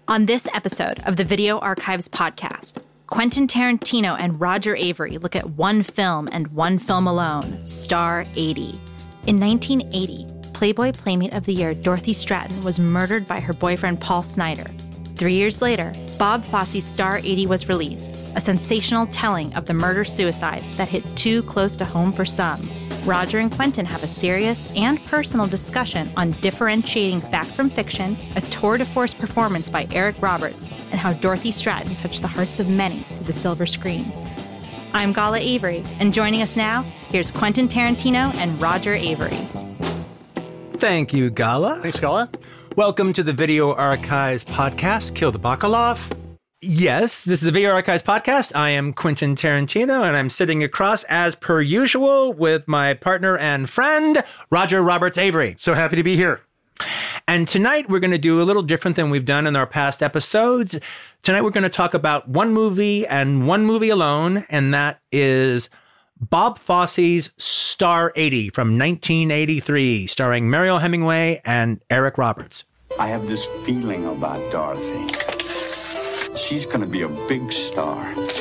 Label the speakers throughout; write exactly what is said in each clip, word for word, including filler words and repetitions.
Speaker 1: On this episode of the Video Archives podcast, Quentin Tarantino and Roger Avary look at one film and one film alone, Star eighty. In nineteen eighty, Playboy Playmate of the Year Dorothy Stratton was murdered by her boyfriend Paul Snider. Three years later, Bob Fosse's Star eighty was released, a sensational telling of the murder-suicide that hit too close to home for some. Roger and Quentin have a serious and personal discussion on differentiating fact from fiction, a tour de force performance by Eric Roberts, and how Dorothy Stratton touched the hearts of many with the silver screen. I'm Gala Avary, and joining us now, here's Quentin Tarantino and Roger Avary.
Speaker 2: Thank you, Gala.
Speaker 3: Thanks, Gala.
Speaker 2: Welcome to the Video Archives podcast, Kill the Bacalov. Yes, this is the Video Archives podcast. I am Quentin Tarantino, and I'm sitting across, as per usual, with my partner and friend, Roger Roberts Avary.
Speaker 3: So happy to be here.
Speaker 2: And tonight, we're going to do a little different than we've done in our past episodes. Tonight, we're going to talk about one movie and one movie alone, and that is Bob Fosse's Star eighty from nineteen eighty-three, starring Mariel Hemingway and Eric Roberts.
Speaker 4: I have this feeling about Dorothy. She's going to be a big star.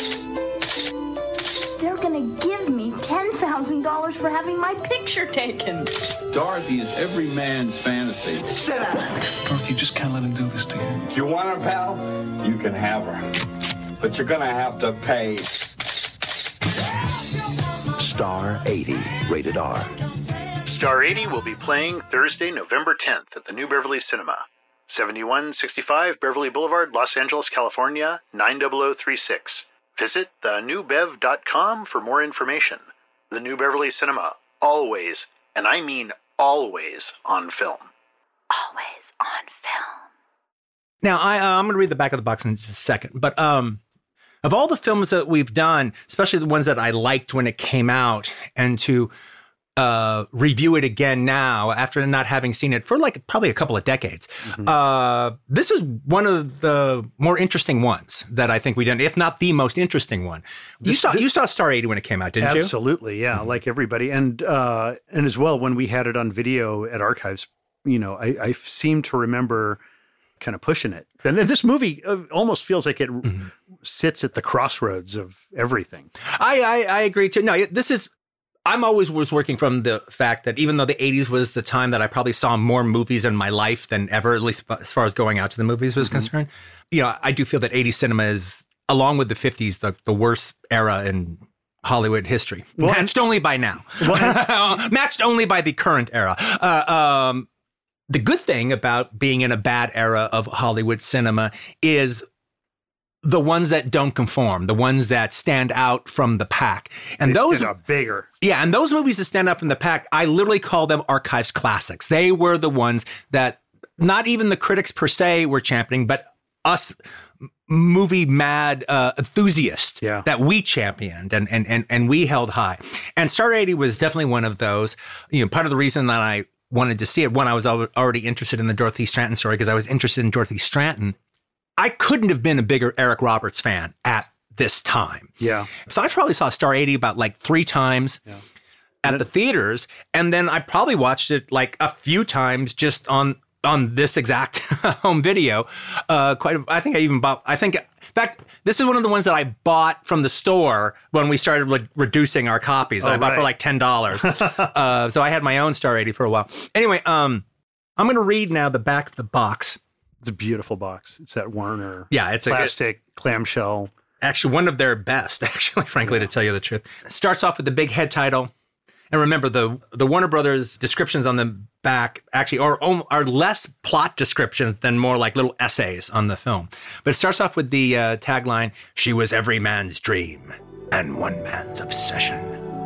Speaker 5: They're going to give me ten thousand dollars for having my picture taken.
Speaker 6: Dorothy is every man's fantasy.
Speaker 4: Sit down.
Speaker 7: Dorothy, you just can't let him do this to you.
Speaker 4: You want her, pal? You can have her. But you're going to have to pay.
Speaker 8: Star eighty, rated R.
Speaker 9: Star eighty will be playing Thursday, November tenth at the New Beverly Cinema, seventy-one sixty-five Beverly Boulevard, Los Angeles, California, nine zero zero three six. Visit the new bev dot com for more information. The New Beverly Cinema, always, and I mean always, on film.
Speaker 1: Always on film.
Speaker 2: Now, I, uh, I'm going to read the back of the box in just a second, but um, of all the films that we've done, especially the ones that I liked when it came out, and to uh, review it again now after not having seen it for like probably a couple of decades, mm-hmm. uh, this is one of the more interesting ones that I think we did, if not the most interesting one. You this, saw this, you saw Star eighty when it came out, didn't
Speaker 3: absolutely,
Speaker 2: you?
Speaker 3: Absolutely, yeah, mm-hmm. like everybody, and uh, and as well when we had it on video at Archives, you know, I, I seem to remember kind of pushing it. And this movie almost feels like it mm-hmm. sits at the crossroads of everything.
Speaker 2: I, I, I agree too. No, this is, I'm always was working from the fact that even though the eighties was the time that I probably saw more movies in my life than ever, at least as far as going out to the movies was mm-hmm. concerned, you know, I do feel that eighties cinema is, along with the fifties, the, the worst era in Hollywood history. Well, matched and, only by now. Well, and, matched only by the current era. Uh, um, The good thing about being in a bad era of Hollywood cinema is the ones that don't conform, the ones that stand out from the pack. And
Speaker 3: they
Speaker 2: those
Speaker 3: stand out bigger.
Speaker 2: Yeah, and those movies that stand out from the pack, I literally call them Archives classics. They were the ones that not even the critics per se were championing, but us movie mad uh, enthusiasts yeah. that we championed and, and and and we held high. And Star eighty was definitely one of those. You know, part of the reason that I wanted to see it, one, I was already interested in the Dorothy Stratton story because I was interested in Dorothy Stratton. I couldn't have been a bigger Eric Roberts fan at this time.
Speaker 3: Yeah.
Speaker 2: So I probably saw Star eighty about like three times yeah. at it, the theaters. And then I probably watched it like a few times just on on this exact home video. Uh, quite, I think I even bought, I think, in fact, this is one of the ones that I bought from the store when we started re- reducing our copies. Oh, I bought right. for like ten dollars. uh, so I had my own Star eighty for a while. Anyway, um, I'm going to read now the back of the box.
Speaker 3: It's a beautiful box. It's that Werner
Speaker 2: yeah, it's
Speaker 3: plastic
Speaker 2: a, it,
Speaker 3: clamshell.
Speaker 2: Actually, one of their best, actually, frankly, yeah. to tell you the truth. It starts off with the big head title. And remember, the the Warner Brothers descriptions on the back actually are, are less plot descriptions than more like little essays on the film. But it starts off with the uh, tagline, "She was every man's dream and one man's obsession."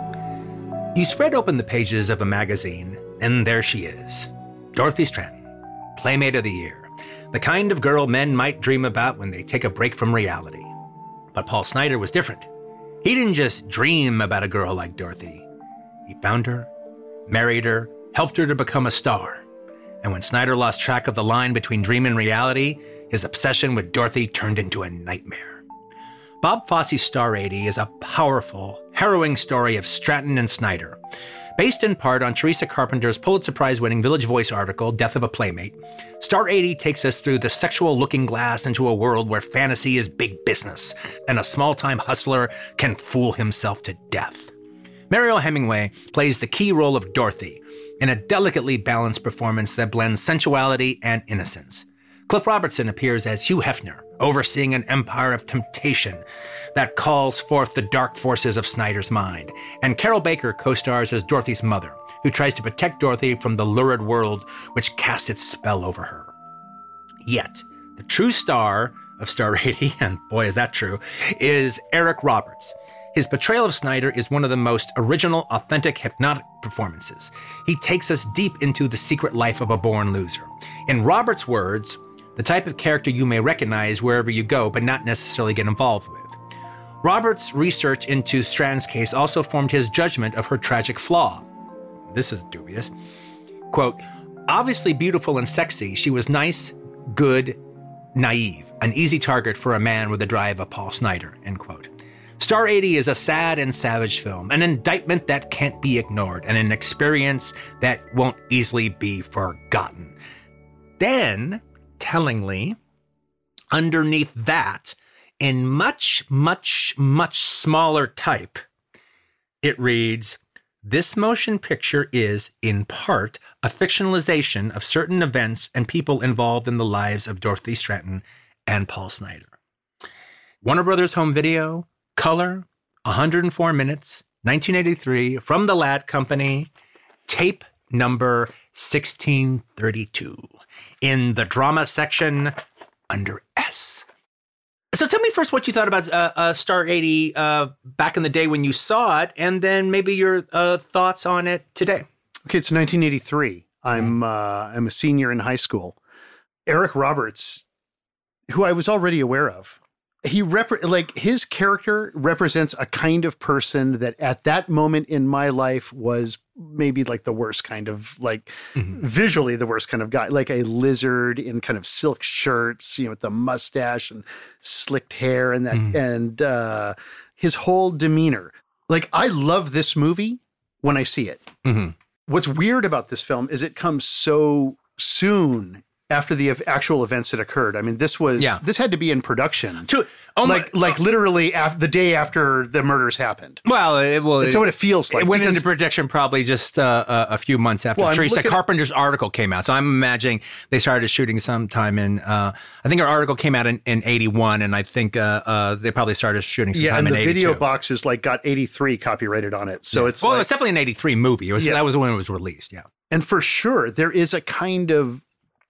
Speaker 2: You spread open the pages of a magazine, and there she is, Dorothy Stratton, Playmate of the Year, the kind of girl men might dream about when they take a break from reality. But Paul Snider was different. He didn't just dream about a girl like Dorothy. He found her, married her, helped her to become a star. And when Snider lost track of the line between dream and reality, his obsession with Dorothy turned into a nightmare. Bob Fosse's Star eighty is a powerful, harrowing story of Stratton and Snider. Based in part on Teresa Carpenter's Pulitzer Prize-winning Village Voice article, Death of a Playmate, Star eighty takes us through the sexual looking glass into a world where fantasy is big business, and a small-time hustler can fool himself to death. Mariel Hemingway plays the key role of Dorothy in a delicately balanced performance that blends sensuality and innocence. Cliff Robertson appears as Hugh Hefner, overseeing an empire of temptation that calls forth the dark forces of Snyder's mind. And Carol Baker co-stars as Dorothy's mother, who tries to protect Dorothy from the lurid world which casts its spell over her. Yet, the true star of Star eighty, and boy is that true, is Eric Roberts. His portrayal of Snyder is one of the most original, authentic, hypnotic performances. He takes us deep into the secret life of a born loser. In Roberts' words, the type of character you may recognize wherever you go, but not necessarily get involved with. Roberts' research into Stratton's case also formed his judgment of her tragic flaw. This is dubious. Quote, obviously beautiful and sexy, she was nice, good, naive, an easy target for a man with the drive of Paul Snyder, end quote. Star eighty is a sad and savage film, an indictment that can't be ignored, and an experience that won't easily be forgotten. Then, tellingly, underneath that, in much, much, much smaller type, it reads, this motion picture is, in part, a fictionalization of certain events and people involved in the lives of Dorothy Stratton and Paul Snyder. Warner Brothers Home Video, color, one hundred four minutes, nineteen eighty-three, from the Ladd Company, tape number sixteen thirty-two, in the drama section under S. So tell me first what you thought about uh, uh, Star eighty uh, back in the day when you saw it, and then maybe your uh, thoughts on it today.
Speaker 3: Okay, it's nineteen eighty-three. I'm uh, I'm a senior in high school. Eric Roberts, who I was already aware of, he rep- like his character represents a kind of person that at that moment in my life was maybe like the worst kind of like mm-hmm. visually the worst kind of guy, like a lizard in kind of silk shirts, you know, with the mustache and slicked hair and that, mm-hmm. and uh, his whole demeanor. Like, I love this movie when I see it. Mm-hmm. What's weird about this film is it comes so soon after the actual events that occurred. I mean, this was, yeah. this had to be in production. To, oh like, my, like uh, literally af- the day after the murders happened.
Speaker 2: Well, it, well,
Speaker 3: that's
Speaker 2: it,
Speaker 3: what it feels like.
Speaker 2: It went into production probably just uh, a, a few months after well, Teresa Carpenter's article came out. So I'm imagining they started shooting sometime in, uh, I think her article came out in, in eighty-one, and I think uh, uh, they probably started shooting sometime
Speaker 3: yeah, and
Speaker 2: in
Speaker 3: the
Speaker 2: eighty-two.
Speaker 3: Video box is like got eighty-three copyrighted on it. So
Speaker 2: yeah.
Speaker 3: it's
Speaker 2: well,
Speaker 3: like,
Speaker 2: it's definitely an eighty-three movie. It was, yeah. That was when it was released. Yeah.
Speaker 3: And for sure, there is a kind of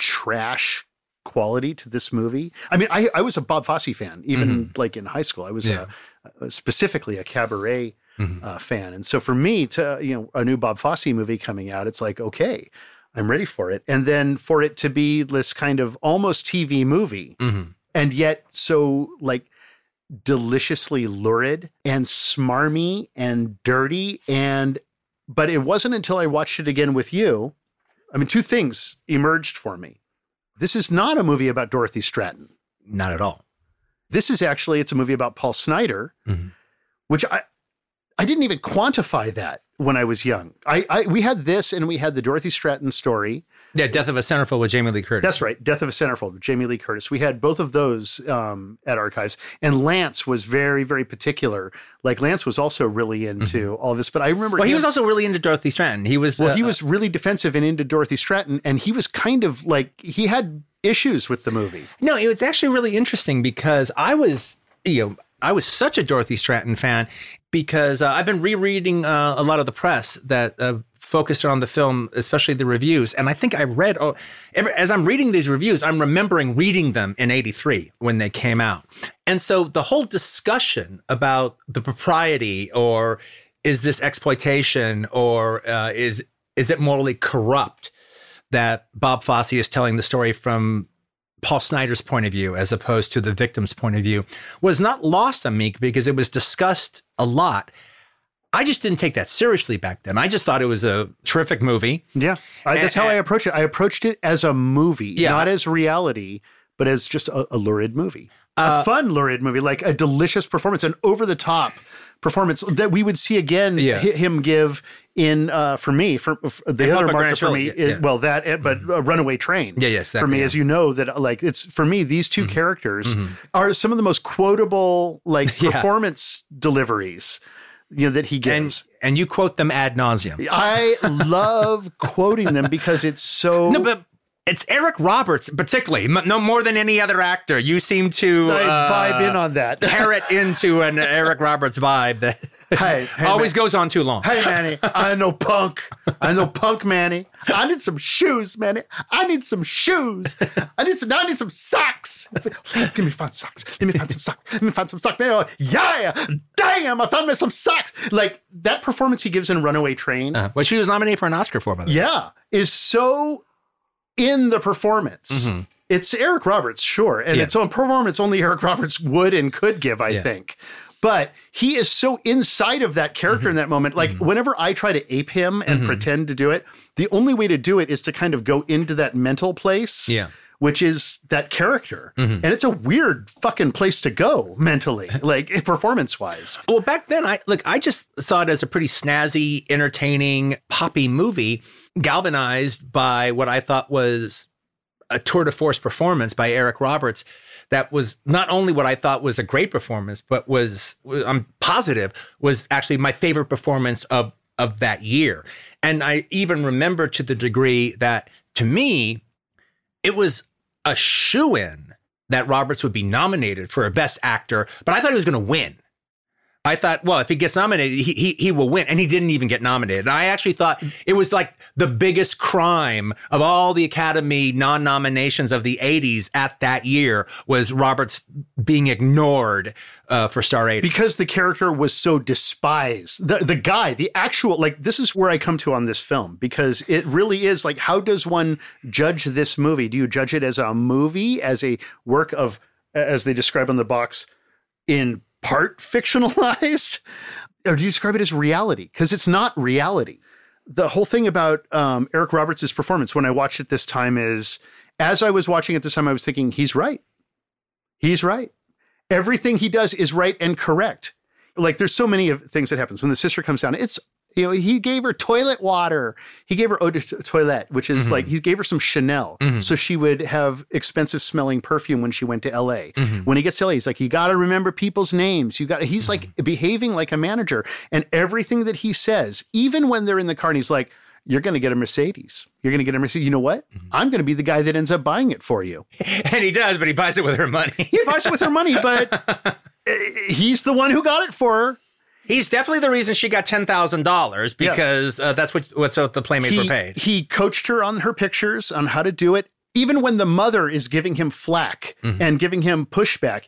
Speaker 3: trash quality to this movie. I mean, I, I was a Bob Fosse fan, even mm-hmm. like in high school. I was yeah. a, a, specifically a Cabaret mm-hmm. uh, fan. And so for me to, you know, a new Bob Fosse movie coming out, it's like, okay, I'm ready for it. And then for it to be this kind of almost T V movie mm-hmm. and yet so like deliciously lurid and smarmy and dirty. And, but it wasn't until I watched it again with you. I mean, two things emerged for me. This is not a movie about Dorothy Stratton.
Speaker 2: Not at all.
Speaker 3: This is actually, it's a movie about Paul Snyder, mm-hmm. which I I didn't even quantify that when I was young. I, I we had this and we had the Dorothy Stratton story.
Speaker 2: Yeah, Death of a Centerfold with Jamie Lee Curtis.
Speaker 3: That's right, Death of a Centerfold with Jamie Lee Curtis. We had both of those um, at Archives. And Lance was very, very particular. Like, Lance was also really into mm-hmm. all this. But I remember...
Speaker 2: Well,
Speaker 3: him,
Speaker 2: he was also really into Dorothy Stratton. He was...
Speaker 3: Well,
Speaker 2: uh,
Speaker 3: he was really defensive and into Dorothy Stratton. And he was kind of like... He had issues with the movie.
Speaker 2: No, it was actually really interesting because I was... You know, I was such a Dorothy Stratton fan because uh, I've been rereading uh, a lot of the press that uh, focused on the film, especially the reviews. And I think I read, oh, every, as I'm reading these reviews, I'm remembering reading them in eighty-three when they came out. And so the whole discussion about the propriety, or is this exploitation, or uh, is is it morally corrupt that Bob Fosse is telling the story from Paul Snyder's point of view as opposed to the victim's point of view, was not lost on me because it was discussed a lot. I just didn't take that seriously back then. I just thought it was a terrific movie.
Speaker 3: Yeah, I, that's and, how I approached it. I approached it as a movie,
Speaker 2: yeah.
Speaker 3: not as reality, but as just a, a lurid movie, uh, a fun lurid movie, like a delicious performance, an over-the-top performance that we would see again,
Speaker 2: yeah.
Speaker 3: him give in uh, for me, for, for the
Speaker 2: And
Speaker 3: other
Speaker 2: Papa
Speaker 3: marker
Speaker 2: Grant
Speaker 3: for
Speaker 2: Show,
Speaker 3: me
Speaker 2: yeah,
Speaker 3: is
Speaker 2: yeah.
Speaker 3: well that, uh, but uh, Runaway Train.
Speaker 2: Yeah, yes,
Speaker 3: for me,
Speaker 2: yeah.
Speaker 3: as you know, that like it's for me, these two
Speaker 2: Mm-hmm.
Speaker 3: characters are some of the most quotable like
Speaker 2: Yeah.
Speaker 3: performance deliveries, you know, that he gives.
Speaker 2: And and you quote them ad nauseum.
Speaker 3: I love quoting them because it's so.
Speaker 2: No, but it's Eric Roberts, particularly, m- no more than any other actor. You seem to
Speaker 3: I
Speaker 2: uh,
Speaker 3: vibe in on that.
Speaker 2: parrot into an Eric Roberts vibe that
Speaker 3: Hey, hey,
Speaker 2: always
Speaker 3: man.
Speaker 2: goes on too long.
Speaker 3: Hey, Manny, I know punk. I know punk, Manny. I need some shoes, Manny. I need some shoes. I need some, I need some socks. Give me find socks. Let me find some socks. Let me find some socks. Man, yeah, damn, I found me some socks. Like that performance he gives in Runaway Train.
Speaker 2: Uh, well, she was nominated for an Oscar for, by the way.
Speaker 3: Yeah, is so in the performance.
Speaker 2: Mhm.
Speaker 3: It's Eric Roberts, sure. And
Speaker 2: Yeah.
Speaker 3: it's on performance only Eric Roberts would and could give, I
Speaker 2: Yeah.
Speaker 3: think. But he is so inside of that character
Speaker 2: Mm-hmm.
Speaker 3: in that moment. Like whenever I try to ape him and pretend to do it, the only way to do it is to kind of go into that mental place.
Speaker 2: Yeah.
Speaker 3: Which is that character.
Speaker 2: Mm-hmm.
Speaker 3: And it's a weird fucking place to go mentally, like performance wise.
Speaker 2: Well, back then, I look, I just saw it as a pretty snazzy, entertaining, poppy movie, galvanized by what I thought was a tour de force performance by Eric Roberts. That was not only what I thought was a great performance, but was, I'm positive, was actually my favorite performance of of that year. And I even remember to the degree that, to me, it was a shoo-in that Roberts would be nominated for a Best Actor, but I thought he was going to win. I thought, well, if he gets nominated, he, he he will win. And he didn't even get nominated. And I actually thought it was like the biggest crime of all the Academy non-nominations of the eighties at that year was Roberts being ignored uh, for Star eighty.
Speaker 3: Because the character was so despised. The the guy, the actual, like, this is where I come to on this film, because it really is like, how does one judge this movie? Do you judge it as a movie, as a work of, as they describe on the box, in part fictionalized? Or do you describe it as reality? Because it's not reality. The whole thing about um, Eric Roberts' performance when I watched it this time is, as I was watching it this time, I was thinking, he's right. He's right. Everything he does is right and correct. Like, there's so many of things that happens. When the sister comes down, it's, you know, he gave her toilet water. He gave her eau de toilette, which is mm-hmm. like, he gave her some Chanel. Mm-hmm. So she would have expensive smelling perfume when she went to L A. Mm-hmm. When he gets to L A, he's like, you got to remember people's names. You got, he's mm-hmm. like behaving like a manager, and everything that he says, even when they're in the car and he's like, you're going to get a Mercedes. You're going to get a Mercedes. You know what? Mm-hmm. I'm going to be the guy that ends up buying it for you.
Speaker 2: And he does, but he buys it with her money.
Speaker 3: He buys it with her money, but he's the one who got it for her.
Speaker 2: He's definitely the reason she got ten thousand dollars, because yeah. uh, that's what what's what the Playmates
Speaker 3: he,
Speaker 2: were paid.
Speaker 3: He coached her on her pictures, on how to do it. Even when the mother is giving him flack mm-hmm. and giving him pushback,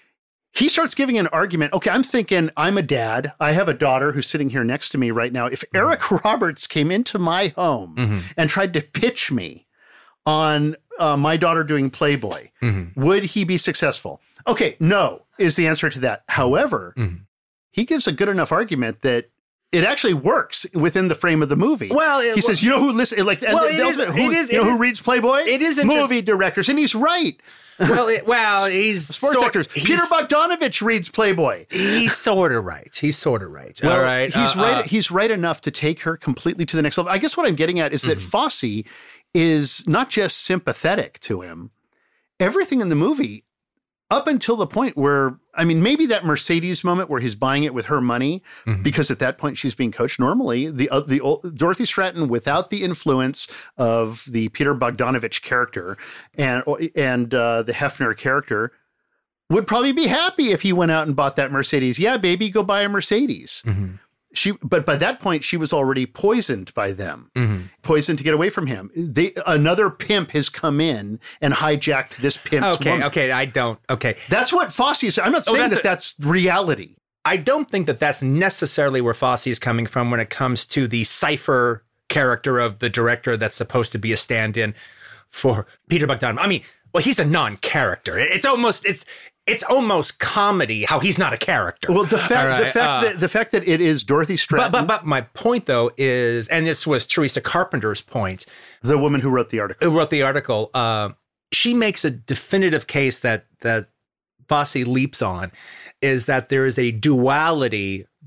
Speaker 3: he starts giving an argument. Okay, I'm thinking, I'm a dad. I have a daughter who's sitting here next to me right now. If Eric mm-hmm. Roberts came into my home mm-hmm. and tried to pitch me on uh, my daughter doing Playboy, mm-hmm. would he be successful? Okay, no, is the answer to that. However, mm-hmm. he gives a good enough argument that it actually works within the frame of the movie.
Speaker 2: Well, it,
Speaker 3: he says, you know who listen like
Speaker 2: well, it is,
Speaker 3: who,
Speaker 2: it is,
Speaker 3: you know
Speaker 2: it
Speaker 3: who
Speaker 2: is,
Speaker 3: reads Playboy?
Speaker 2: It is
Speaker 3: movie directors, and he's right.
Speaker 2: Well, it, well, he's
Speaker 3: sports
Speaker 2: sort,
Speaker 3: actors.
Speaker 2: He's,
Speaker 3: Peter Bogdanovich reads Playboy.
Speaker 2: He's sort of right. He's sort of right.
Speaker 3: Well,
Speaker 2: all right.
Speaker 3: He's
Speaker 2: uh,
Speaker 3: right.
Speaker 2: Uh,
Speaker 3: he's right enough to take her completely to the next level. I guess what I'm getting at is that mm-hmm. Fosse is not just sympathetic to him. Everything in the movie, up until the point where, I mean, maybe that Mercedes moment where he's buying it with her money, mm-hmm. because at that point she's being coached. Normally, the uh, the old, Dorothy Stratton, without the influence of the Peter Bogdanovich character and and uh, the Hefner character, would probably be happy if he went out and bought that Mercedes. Yeah, baby, go buy a Mercedes. Mm-hmm. She, but by that point, she was already poisoned by them, mm-hmm. poisoned to get away from him. They, another pimp has come in and hijacked this pimp's
Speaker 2: Okay,
Speaker 3: woman.
Speaker 2: okay, I don't. Okay,
Speaker 3: that's what Fosse is. I'm not saying oh, that's that a, that's reality.
Speaker 2: I don't think that that's necessarily where Fosse is coming from when it comes to the cipher character of the director that's supposed to be a stand-in for Peter Bogdanovich. I mean, well, he's a non-character. It's almost it's. It's almost comedy how he's not a character.
Speaker 3: Well, the fact,
Speaker 2: right?
Speaker 3: the fact uh, that the fact that it is Dorothy Stratton.
Speaker 2: But, but but my point though is, and this was Teresa Carpenter's point,
Speaker 3: the woman who wrote the article.
Speaker 2: Who wrote the article. Uh, she makes a definitive case that that Fosse leaps on, is that there is a duality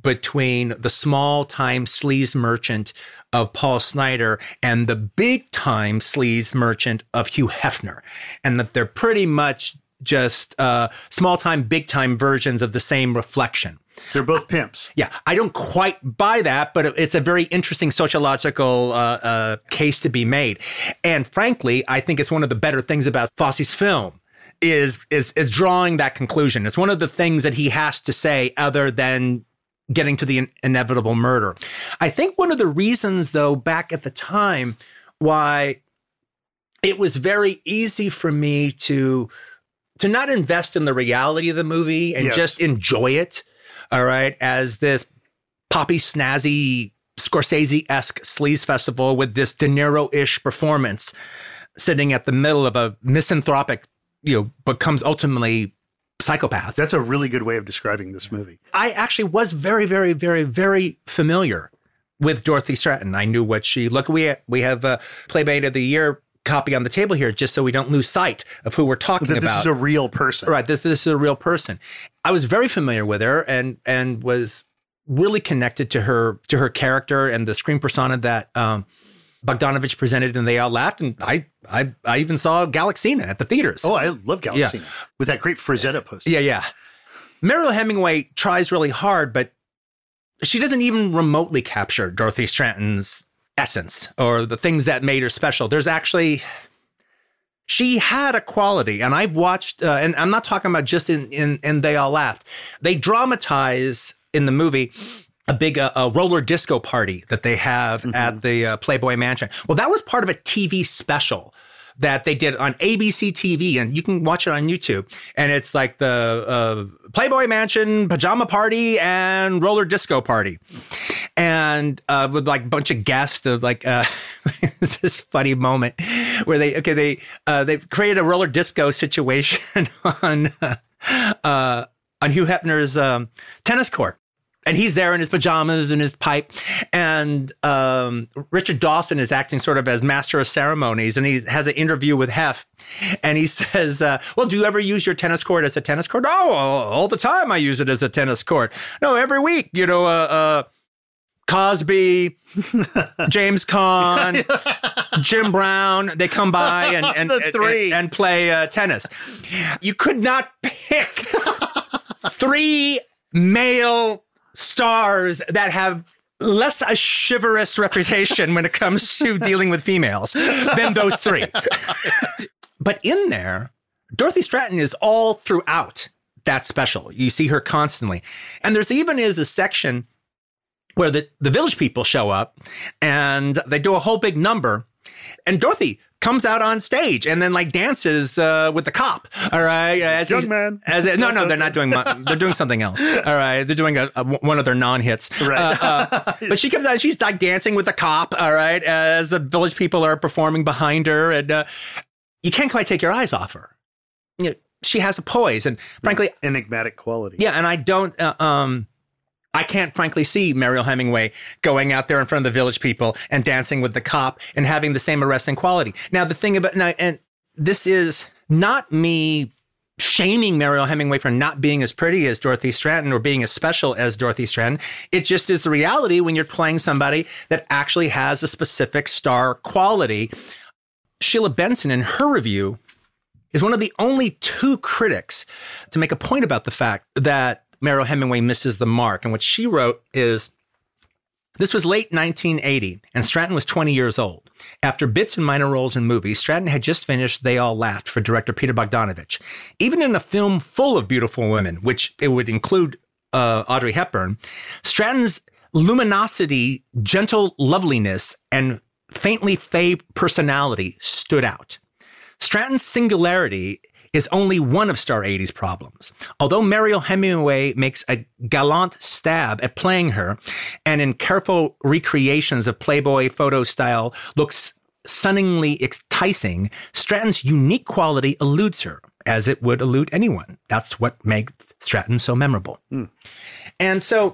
Speaker 2: between the small-time sleaze merchant of Paul Snider and the big-time sleaze merchant of Hugh Hefner, and that they're pretty much just uh, small-time, big-time versions of the same reflection.
Speaker 3: They're both pimps.
Speaker 2: Yeah, I don't quite buy that, but it's a very interesting sociological uh, uh, case to be made. And frankly, I think it's one of the better things about Fosse's film is, is, is drawing that conclusion. It's one of the things that he has to say other than getting to the in- inevitable murder. I think one of the reasons, though, back at the time, why it was very easy for me to, to not invest in the reality of the movie and
Speaker 3: yes.
Speaker 2: just enjoy it, all right, as this poppy, snazzy, Scorsese-esque sleaze festival with this De Niro-ish performance sitting at the middle of a misanthropic, you know, becomes ultimately psychopath.
Speaker 3: That's a really good way of describing this movie.
Speaker 2: I actually was very, very, very, very familiar with Dorothy Stratton. I knew what she looked. We we have a Playmate of the Year copy on the table here, just so we don't lose sight of who we're talking
Speaker 3: that
Speaker 2: about.
Speaker 3: This is a real person,
Speaker 2: right? This this is a real person. I was very familiar with her, and and was really connected to her to her character and the screen persona that um, Bogdanovich presented, and They All Laughed. And I I I even saw Galaxina at the theaters.
Speaker 3: Oh, I love Galaxina
Speaker 2: yeah.
Speaker 3: with that great Frazetta poster.
Speaker 2: Yeah, yeah. Mariel Hemingway tries really hard, but she doesn't even remotely capture Dorothy Stratton's essence or the things that made her special. There's actually, she had a quality, and I've watched, uh, and I'm not talking about just in, in, in They All Laughed. They dramatize in the movie a big uh, a roller disco party that they have mm-hmm. at the uh, Playboy Mansion. Well, that was part of a T V special that they did on A B C T V, and you can watch it on YouTube. And it's like the uh, Playboy Mansion pajama party and roller disco party, and uh, with like a bunch of guests of like uh, this funny moment where they okay they uh, they created a roller disco situation on uh, uh, on Hugh Hefner's um, tennis court. And he's there in his pajamas and his pipe. And um, Richard Dawson is acting sort of as master of ceremonies. And he has an interview with Hef. And he says, uh, well, do you ever use your tennis court as a tennis court? Oh, all the time I use it as a tennis court. No, every week, you know, uh, uh, Cosby, James Caan, Jim Brown, they come by and, and, and, and, and play uh, tennis. You could not pick three male stars that have less a chivalrous reputation when it comes to dealing with females than those three. But in there, Dorothy Stratton is all throughout that special. You see her constantly. And there's even is a section where the, the Village People show up and they do a whole big number. And Dorothy comes out on stage and then like dances uh, with the cop. All right, as
Speaker 3: young man.
Speaker 2: As a, no, no, they're not doing. They're doing something else. All right, they're doing a, a, one of their non-hits.
Speaker 3: Right.
Speaker 2: Uh, uh, but she comes out and she's like dancing with the cop. All right, as the Village People are performing behind her, and uh, you can't quite take your eyes off her. You know, she has a poise, and frankly,
Speaker 3: enigmatic quality.
Speaker 2: Yeah, and I don't. Uh, um, I can't frankly see Mariel Hemingway going out there in front of the Village People and dancing with the cop and having the same arresting quality. Now, the thing about, now, and this is not me shaming Mariel Hemingway for not being as pretty as Dorothy Stratton or being as special as Dorothy Stratton. It just is the reality when you're playing somebody that actually has a specific star quality. Sheila Benson, in her review, is one of the only two critics to make a point about the fact that Mariel Hemingway misses the mark. And what she wrote is, this was late nineteen eighty, and Stratton was twenty years old. After bits and minor roles in movies, Stratton had just finished They All Laughed for director Peter Bogdanovich. Even in a film full of beautiful women, which it would include uh, Audrey Hepburn, Stratton's luminosity, gentle loveliness, and faintly fey personality stood out. Stratton's singularity is only one of Star eighty's problems. Although Mariel Hemingway makes a gallant stab at playing her, and in careful recreations of Playboy photo style looks stunningly enticing, Stratton's unique quality eludes her, as it would elude anyone. That's what makes Stratton so memorable. Mm. And so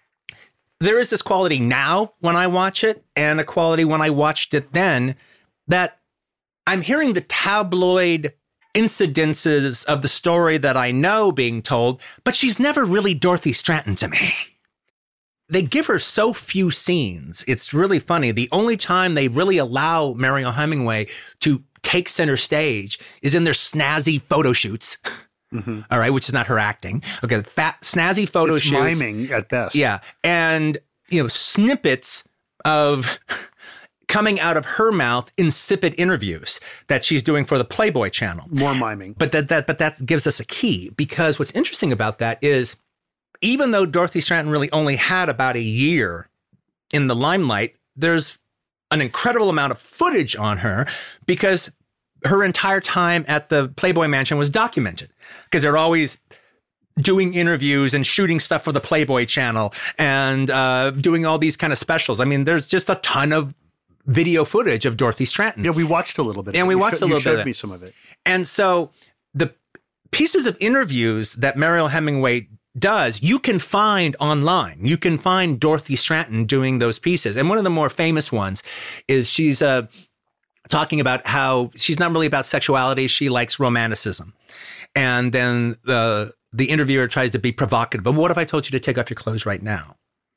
Speaker 2: there is this quality now when I watch it, and a quality when I watched it then, that I'm hearing the tabloid incidences of the story that I know being told, but she's never really Dorothy Stratton to me. they give her so few scenes. It's really funny. The only time they really allow Mariel Hemingway to take center stage is in their snazzy photo shoots. Mm-hmm. All right, which is not her acting. Okay, fat, snazzy photo
Speaker 3: it's
Speaker 2: shoots.
Speaker 3: Miming at best.
Speaker 2: Yeah, and you know, snippets of coming out of her mouth insipid interviews that she's doing for the Playboy channel.
Speaker 3: More miming.
Speaker 2: But that that but that gives us a key, because what's interesting about that is, even though Dorothy Stranton really only had about a year in the limelight, there's an incredible amount of footage on her, because her entire time at the Playboy Mansion was documented, because they're always doing interviews and shooting stuff for the Playboy channel and uh, doing all these kind of specials. I mean, there's just a ton of video footage of Dorothy Stranton.
Speaker 3: Yeah, we watched a little bit.
Speaker 2: And
Speaker 3: of it.
Speaker 2: we
Speaker 3: You
Speaker 2: watched
Speaker 3: sho-
Speaker 2: a little
Speaker 3: you
Speaker 2: bit of
Speaker 3: showed
Speaker 2: it.
Speaker 3: me some of it.
Speaker 2: And so the pieces of interviews that Mariel Hemingway does, you can find online. You can find Dorothy Stranton doing those pieces. And one of the more famous ones is she's uh, talking about how she's not really about sexuality. She likes romanticism. And then the the interviewer tries to be provocative. But what if I told you to take off your clothes right now?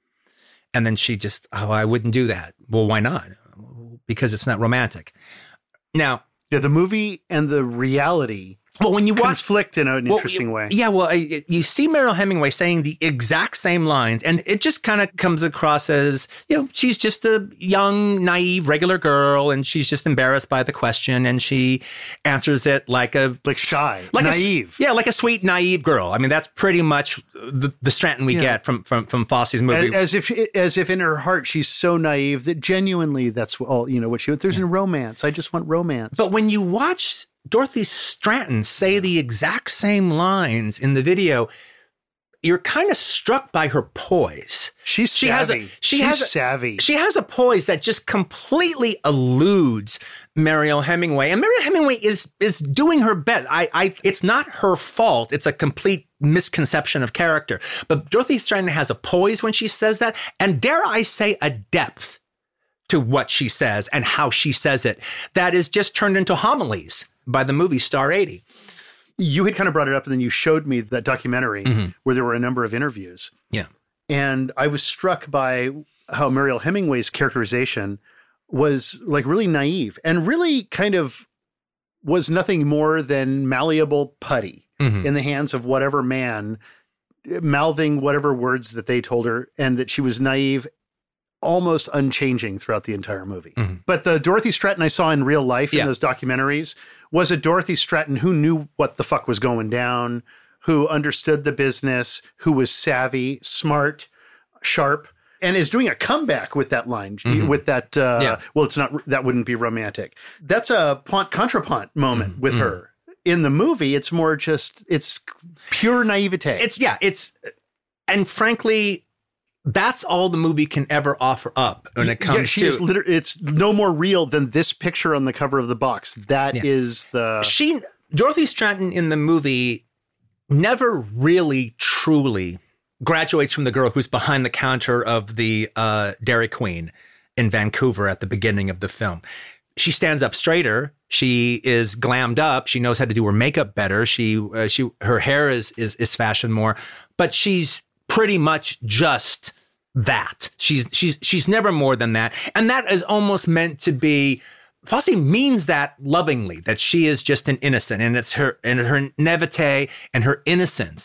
Speaker 2: And then she just, oh, I wouldn't do that. Well, why not? Because it's not romantic. Now,
Speaker 3: yeah, the movie and the reality
Speaker 2: well, when you watch,
Speaker 3: conflict in an
Speaker 2: well,
Speaker 3: interesting way.
Speaker 2: Yeah, well, I, you see Mariel Hemingway saying the exact same lines, and it just kind of comes across as, you know, she's just a young, naive, regular girl, and she's just embarrassed by the question, and she answers it like a
Speaker 3: like shy,
Speaker 2: like
Speaker 3: naive.
Speaker 2: A, yeah, like a sweet, naive girl. I mean, that's pretty much the, the Stranton we yeah. get from from from Fosse's movie.
Speaker 3: As, as if as if in her heart she's so naive that genuinely that's all you know what she wants. There's yeah. no romance. I just want romance.
Speaker 2: But when you watch Dorothy Stranton say the exact same lines in the video, you're kind of struck by her poise.
Speaker 3: She's
Speaker 2: she
Speaker 3: savvy.
Speaker 2: Has a, she
Speaker 3: She's
Speaker 2: has a,
Speaker 3: savvy.
Speaker 2: She has a poise that just completely eludes Mariel Hemingway. And Mariel Hemingway is is doing her best. I, I, it's not her fault. It's a complete misconception of character. But Dorothy Stranton has a poise when she says that, and dare I say, a depth to what she says and how she says it that is just turned into homilies by the movie Star eighty.
Speaker 3: You had kind of brought it up, and then you showed me that documentary mm-hmm. where there were a number of interviews.
Speaker 2: Yeah.
Speaker 3: And I was struck by how Mariel Hemingway's characterization was like really naive and really kind of was nothing more than malleable putty mm-hmm. in the hands of whatever man, mouthing whatever words that they told her, and that she was naive, almost unchanging throughout the entire movie. Mm-hmm. But the Dorothy Stranton I saw in real life
Speaker 2: yeah.
Speaker 3: in those documentaries was a Dorothy Stranton who knew what the fuck was going down, who understood the business, who was savvy, smart, sharp, and is doing a comeback with that line, mm-hmm. with that, uh, yeah. well, it's not, that wouldn't be romantic. That's a point, contrapunt moment mm-hmm. with mm-hmm. her. In the movie, it's more just, it's pure naivete.
Speaker 2: It's, yeah, it's, and frankly, that's all the movie can ever offer up when it comes
Speaker 3: yeah, she
Speaker 2: to
Speaker 3: is liter- it's no more real than this picture on the cover of the box. That yeah. is the
Speaker 2: she Dorothy Stranton in the movie never really truly graduates from the girl who's behind the counter of the uh, Dairy Queen in Vancouver at the beginning of the film. She stands up straighter. She is glammed up. She knows how to do her makeup better. She uh, she her hair is is is fashioned more, but she's pretty much just that. She's she's she's never more than that. And that is almost meant to be, Fosse means that lovingly, that she is just an innocent, and it's her and her naivete and her innocence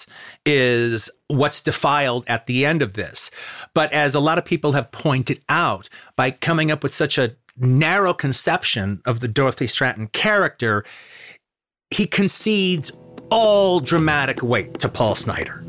Speaker 2: is what's defiled at the end of this. But as a lot of people have pointed out, by coming up with such a narrow conception of the Dorothy Stranton character, he concedes all dramatic weight to Paul Snider.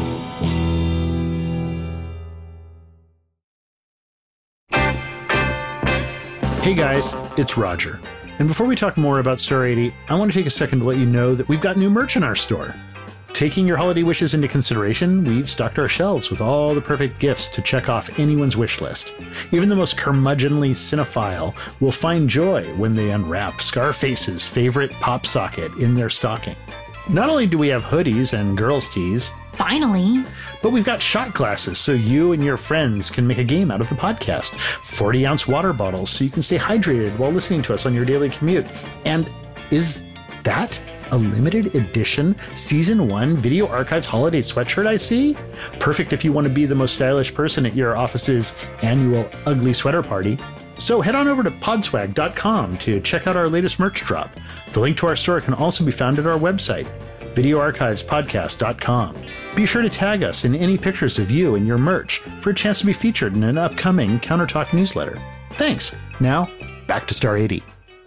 Speaker 3: Hey guys, it's Roger. And before we talk more about Star eighty, I want to take a second to let you know that we've got new merch in our store. Taking your holiday wishes into consideration, we've stocked our shelves with all the perfect gifts to check off anyone's wish list. Even the most curmudgeonly cinephile will find joy when they unwrap Scarface's favorite pop socket in their stocking. Not only do we have hoodies and girls' tees,
Speaker 1: finally,
Speaker 3: but we've got shot glasses so you and your friends can make a game out of the podcast, forty ounce water bottles so you can stay hydrated while listening to us on your daily commute. And is that a limited edition Season one Video Archives holiday sweatshirt I see? Perfect if you want to be the most stylish person at your office's annual ugly sweater party. So head on over to podswag dot com to check out our latest merch drop. The link to our store can also be found at our website, video archives podcast dot com. Be sure to tag us in any pictures of you and your merch for a chance to be featured in an upcoming Countertalk newsletter. Thanks. Now, back to Star eighty.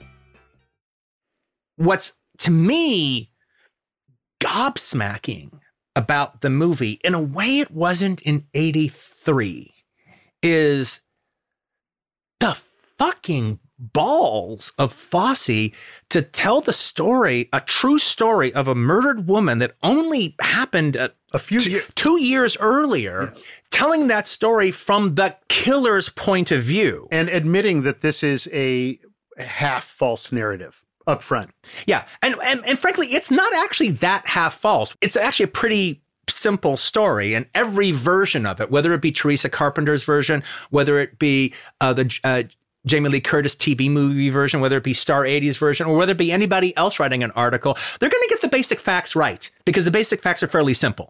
Speaker 2: What's, to me, gobsmacking about the movie, in a way it wasn't in eighty-three, is the fucking balls of Fosse to tell the story, a true story of a murdered woman that only happened a,
Speaker 3: a few
Speaker 2: t-
Speaker 3: years
Speaker 2: two years earlier, yeah. telling that story from the killer's point of view.
Speaker 3: And admitting that this is a half false narrative up front.
Speaker 2: Yeah. And, and, and frankly, it's not actually that half false. It's actually a pretty simple story, and every version of it, whether it be Teresa Carpenter's version, whether it be uh, the uh, Jamie Lee Curtis T V movie version, whether it be Star eighty's version, or whether it be anybody else writing an article, they're going to get the basic facts right because the basic facts are fairly simple.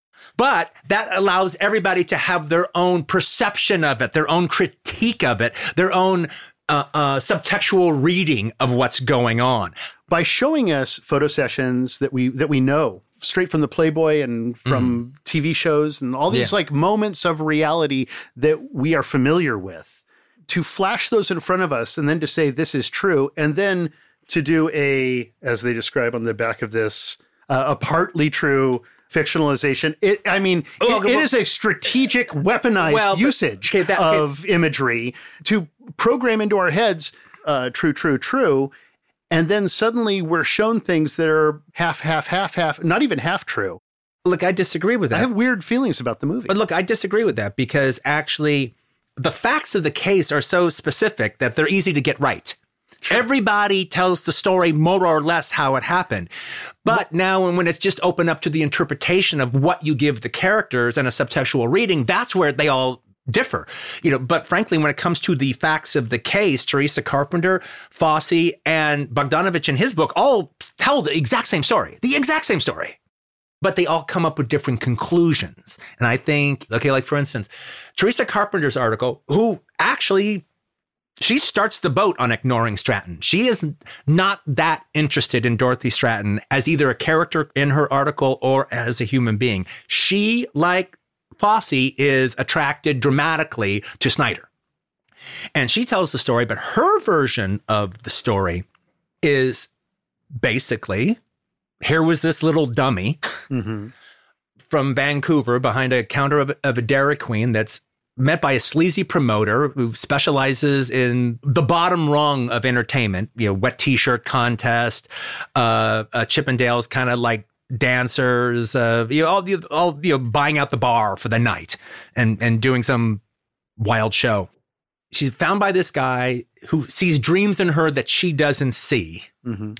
Speaker 2: But that allows everybody to have their own perception of it, their own critique of it, their own uh, uh, subtextual reading of what's going on.
Speaker 3: By showing us photo sessions that we that we know straight from the Playboy and from mm. T V shows and all these yeah. like moments of reality that we are familiar with, to flash those in front of us and then to say this is true, and then to do a, as they describe on the back of this, uh, a partly true fictionalization. It, I mean, well, it, it is a strategic weaponized well, usage okay, that, of okay. imagery to program into our heads, uh, true, true, true. And then suddenly we're shown things that are half, half, half, half, not even half true.
Speaker 2: Look, I disagree with that.
Speaker 3: I have weird feelings about the movie.
Speaker 2: But look, I disagree with that because actually the facts of the case are so specific that they're easy to get right. Sure. Everybody tells the story more or less how it happened. But now when, when it's just open up to the interpretation of what you give the characters and a subtextual reading, that's where they all differ. You know, but frankly, when it comes to the facts of the case, Teresa Carpenter, Fosse, and Bogdanovich in his book all tell the exact same story, the exact same story. But they all come up with different conclusions. And I think, okay, like for instance, Teresa Carpenter's article, who actually, she starts the boat on ignoring Stratton. She is not that interested in Dorothy Stratton as either a character in her article or as a human being. She, like Fosse, is attracted dramatically to Snyder. And she tells the story, but her version of the story is basically, here was this little dummy mm-hmm. from Vancouver behind a counter of, of a Dairy Queen that's met by a sleazy promoter who specializes in the bottom rung of entertainment, you know, wet t-shirt contest, uh, uh Chippendales kind of like dancers, uh, you know, all, all, you know, buying out the bar for the night and, and doing some wild show. She's found by this guy who sees dreams in her that she doesn't see mm-hmm.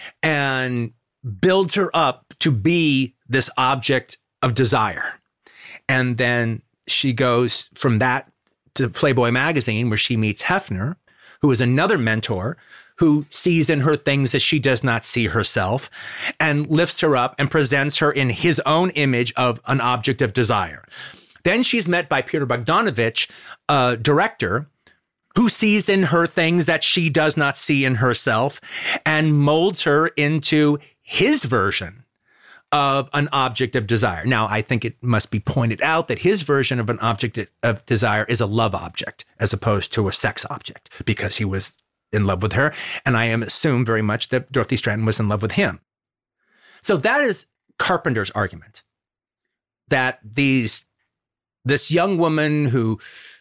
Speaker 2: and builds her up to be this object of desire. And then she goes from that to Playboy magazine, where she meets Hefner, who is another mentor who sees in her things that she does not see herself, and lifts her up and presents her in his own image of an object of desire. Then she's met by Peter Bogdanovich, a director, who sees in her things that she does not see in herself and molds her into his version of an object of desire. Now, I think it must be pointed out that his version of an object of desire is a love object as opposed to a sex object, because he was in love with her. And I am assume very much that Dorothy Stratton was in love with him. So that is Carpenter's argument, that these, this young woman who,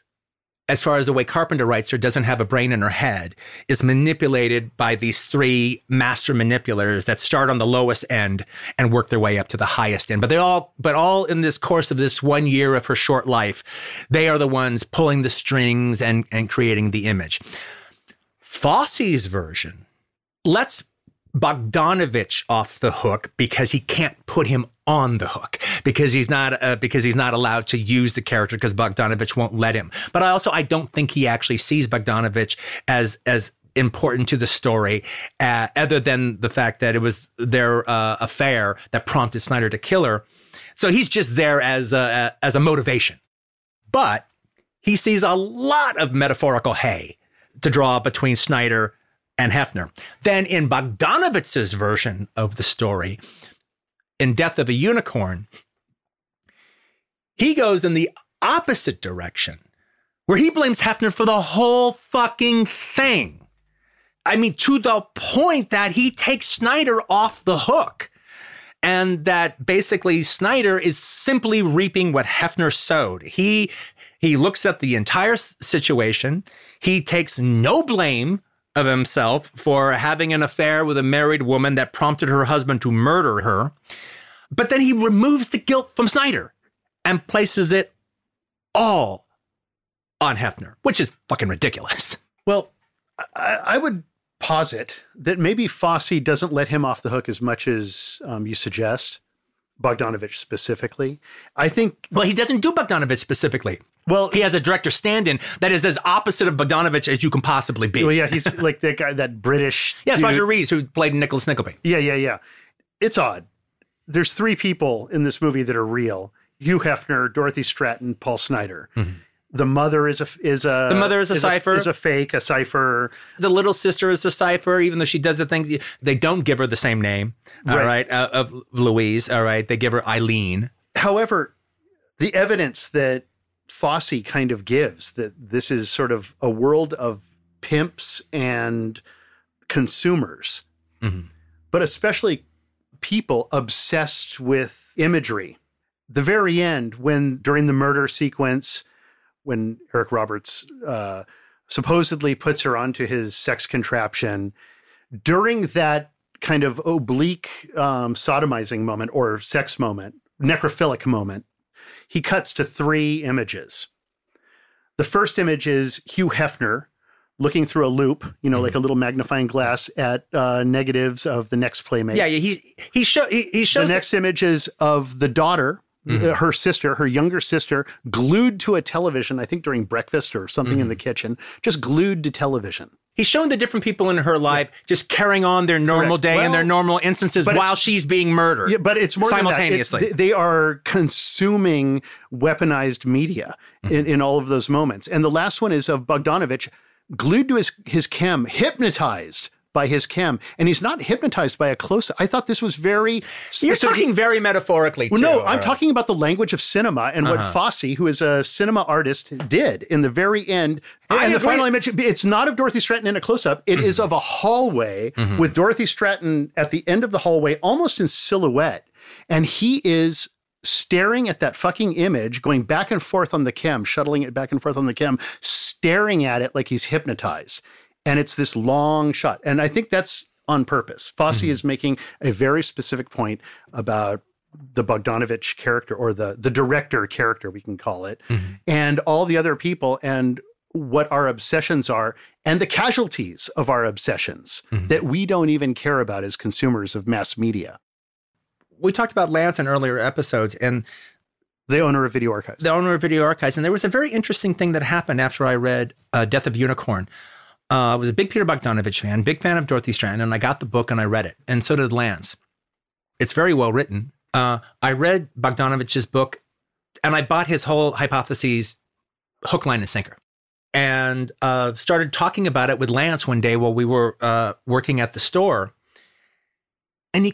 Speaker 2: as far as the way Carpenter writes her, doesn't have a brain in her head, is manipulated by these three master manipulators that start on the lowest end and work their way up to the highest end. But they all, but all in this course of this one year of her short life, they are the ones pulling the strings and, and creating the image. Fosse's version lets Bogdanovich off the hook because he can't put him on the hook, because he's not uh, because he's not allowed to use the character because Bogdanovich won't let him. But I also I don't think he actually sees Bogdanovich as as important to the story, uh, other than the fact that it was their uh, affair that prompted Snyder to kill her. So he's just there as a, as a motivation. But he sees a lot of metaphorical hay to draw between Snyder and Hefner. Then in Bogdanovich's version of the story, in Death of a Unicorn, he goes in the opposite direction, where he blames Hefner for the whole fucking thing. I mean, to the point that he takes Snyder off the hook, and that basically Snyder is simply reaping what Hefner sowed. He he looks at the entire situation. He takes no blame of himself for having an affair with a married woman that prompted her husband to murder her. But then he removes the guilt from Snyder and places it all on Hefner, which is fucking ridiculous.
Speaker 3: Well, I, I would posit that maybe Fosse doesn't let him off the hook as much as um, you suggest, Bogdanovich specifically. I think...
Speaker 2: Well, he doesn't do Bogdanovich specifically. Well, he has a director stand-in that is as opposite of Bogdanovich as you can possibly be.
Speaker 3: Well, yeah, he's like that guy, that British...
Speaker 2: Yes,
Speaker 3: dude.
Speaker 2: Roger Rees, who played Nicholas Nickleby.
Speaker 3: Yeah, yeah, yeah. It's odd. There's three people in this movie that are real. Hugh Hefner, Dorothy Stratton, Paul Snyder. Mm-hmm. The mother is a is a
Speaker 2: the mother is a
Speaker 3: is
Speaker 2: cipher
Speaker 3: a, is a fake a cipher.
Speaker 2: The little sister is a cipher, even though she does the thing. They don't give her the same name. All right, right uh, of Louise. All right, they give her Eileen.
Speaker 3: However, the evidence that Fosse kind of gives that this is sort of a world of pimps and consumers, mm-hmm. but especially people obsessed with imagery. The very end, when during the murder sequence, when Eric Roberts uh, supposedly puts her onto his sex contraption, during that kind of oblique um, sodomizing moment or sex moment, necrophilic moment, he cuts to three images. The first image is Hugh Hefner looking through a loop, you know, mm-hmm. like a little magnifying glass at uh, negatives of the next playmate.
Speaker 2: Yeah, yeah. He he, show, he, he shows
Speaker 3: the next the- image is of the daughter. Mm-hmm. Her sister, her younger sister, glued to a television, I think during breakfast or something mm-hmm. in the kitchen, just glued to television.
Speaker 2: He's showing the different people in her life yeah. just carrying on their normal Correct. day well, and their normal instances while she's being murdered.
Speaker 3: Yeah, but it's more
Speaker 2: simultaneously.
Speaker 3: Than that. It's, they are consuming weaponized media mm-hmm. in, in all of those moments. And the last one is of Bogdanovich glued to his, his chem, hypnotized by his chem, and he's not hypnotized by a close-up. I thought this was very specific.
Speaker 2: You're talking very metaphorically,
Speaker 3: well,
Speaker 2: too.
Speaker 3: No, I'm right. talking about the language of cinema and uh-huh. what Fosse, who is a cinema artist, did in the very end. And I the agree. final image, it's not of Dorothy Stratton in a close-up. It mm-hmm. is of a hallway mm-hmm. with Dorothy Stratton at the end of the hallway, almost in silhouette, and he is staring at that fucking image, going back and forth on the chem, shuttling it back and forth on the chem, staring at it like he's hypnotized. And it's this long shot. And I think that's on purpose. Fosse mm-hmm. is making a very specific point about the Bogdanovich character, or the, the director character, we can call it, mm-hmm. and all the other people and what our obsessions are and the casualties of our obsessions mm-hmm. that we don't even care about as consumers of mass media.
Speaker 2: We talked about Lance in earlier episodes, and
Speaker 3: the owner of Video Archives.
Speaker 2: The owner of Video Archives. And there was a very interesting thing that happened after I read uh, Death of Unicorn. Uh, I was a big Peter Bogdanovich fan, big fan of Dorothy Stratton, and I got the book and I read it. And so did Lance. It's very well written. Uh, I read Bogdanovich's book and I bought his whole hypotheses hook, line, and sinker. And uh, started talking about it with Lance one day while we were uh, working at the store. And he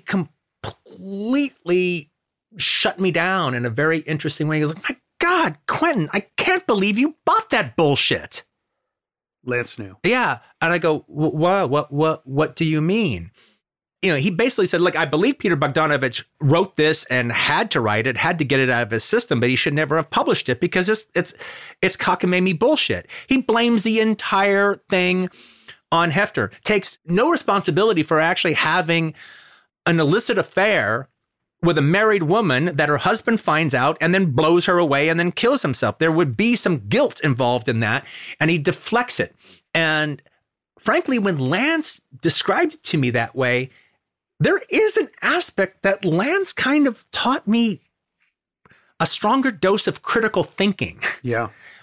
Speaker 2: completely shut me down in a very interesting way. He was like, my God, Quentin, I can't believe you bought that bullshit.
Speaker 3: Lance knew.
Speaker 2: Yeah. And I go, what, what, what, what do you mean? You know, he basically said, look, I believe Peter Bogdanovich wrote this and had to write it, had to get it out of his system, but he should never have published it because it's, it's, it's cockamamie bullshit. He blames the entire thing on Hefner, takes no responsibility for actually having an illicit affair with a married woman that her husband finds out and then blows her away and then kills himself. There would be some guilt involved in that, and he deflects it. And frankly, when Lance described it to me that way, there is an aspect that Lance kind of taught me a stronger dose of critical thinking.
Speaker 3: Yeah.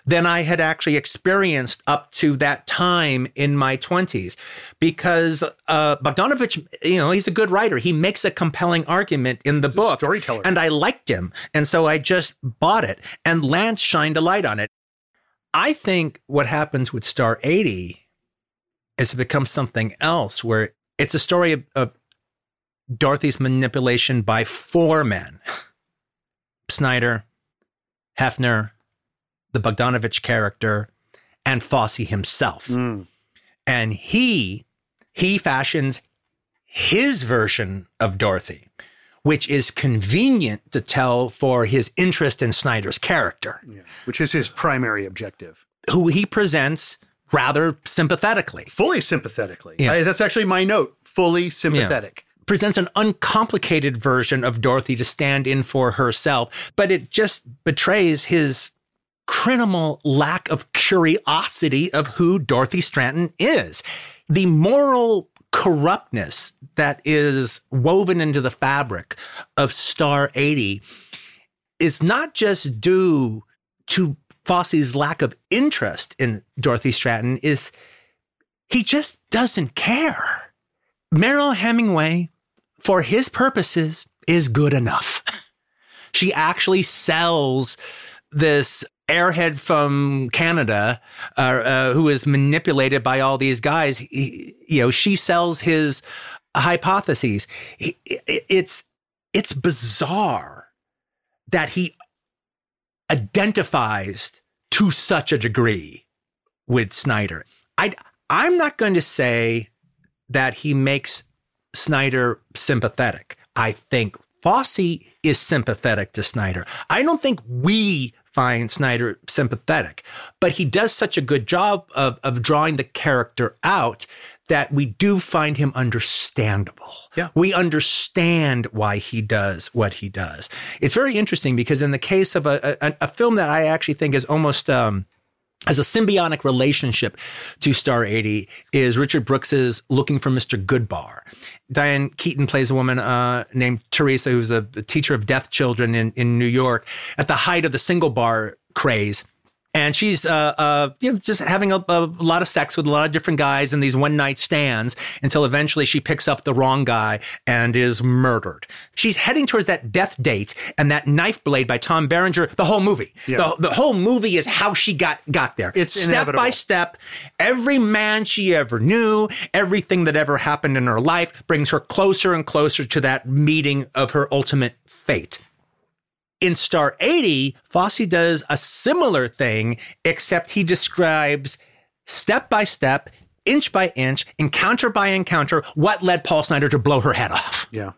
Speaker 2: than I had actually experienced up to that time in my twenties. Because uh, Bogdanovich, you know, he's a good writer. He makes a compelling argument in the
Speaker 3: he's
Speaker 2: book.
Speaker 3: A storyteller.
Speaker 2: And I liked him. And so I just bought it. And Lance shined a light on it. I think what happens with Star eighty is it becomes something else, where it's a story of, of Dorothy's manipulation by four men. Snyder, Hefner, the Bogdanovich character, and Fosse himself. Mm. And he, he fashions his version of Dorothy, which is convenient to tell for his interest in Snyder's character.
Speaker 3: Yeah. Which is his primary objective.
Speaker 2: Who he presents rather sympathetically.
Speaker 3: Fully sympathetically.
Speaker 2: Yeah.
Speaker 3: I, that's actually my note. Fully sympathetic.
Speaker 2: Yeah. Presents an uncomplicated version of Dorothy to stand in for herself, but it just betrays his criminal lack of curiosity of who Dorothy Stranton is. The moral corruptness that is woven into the fabric of Star eighty is not just due to Fosse's lack of interest in Dorothy Stranton, is he just doesn't care. Mariel Hemingway, for his purposes, is good enough. She actually sells this airhead from Canada uh, uh, who is manipulated by all these guys. He, you know, she sells his hypotheses. He, it, it's it's bizarre that he identifies to such a degree with Snyder. I I'm not going to say that he makes Snyder sympathetic. I think Fosse is sympathetic to Snyder. I don't think we find Snyder sympathetic, but he does such a good job of, of drawing the character out that we do find him understandable.
Speaker 3: Yeah.
Speaker 2: We understand why he does what he does. It's very interesting because in the case of a, a, a film that I actually think is almost um, as a symbiotic relationship to Star eighty is Richard Brooks's Looking for Mister Goodbar. Diane Keaton plays a woman uh, named Teresa, who's a, a teacher of deaf children in, in New York at the height of the single bar craze. And she's uh, uh, you know, just having a, a lot of sex with a lot of different guys in these one-night stands until eventually she picks up the wrong guy and is murdered. She's heading towards that death date and that knife blade by Tom Berenger, the whole movie. Yeah. The, the whole movie is how she got, got there.
Speaker 3: It's
Speaker 2: step
Speaker 3: inevitable.
Speaker 2: by step. Every man she ever knew, everything that ever happened in her life brings her closer and closer to that meeting of her ultimate fate. In Star eighty, Fosse does a similar thing, except he describes step by step, inch by inch, encounter by encounter, what led Paul Snyder to blow her head off.
Speaker 3: Yeah.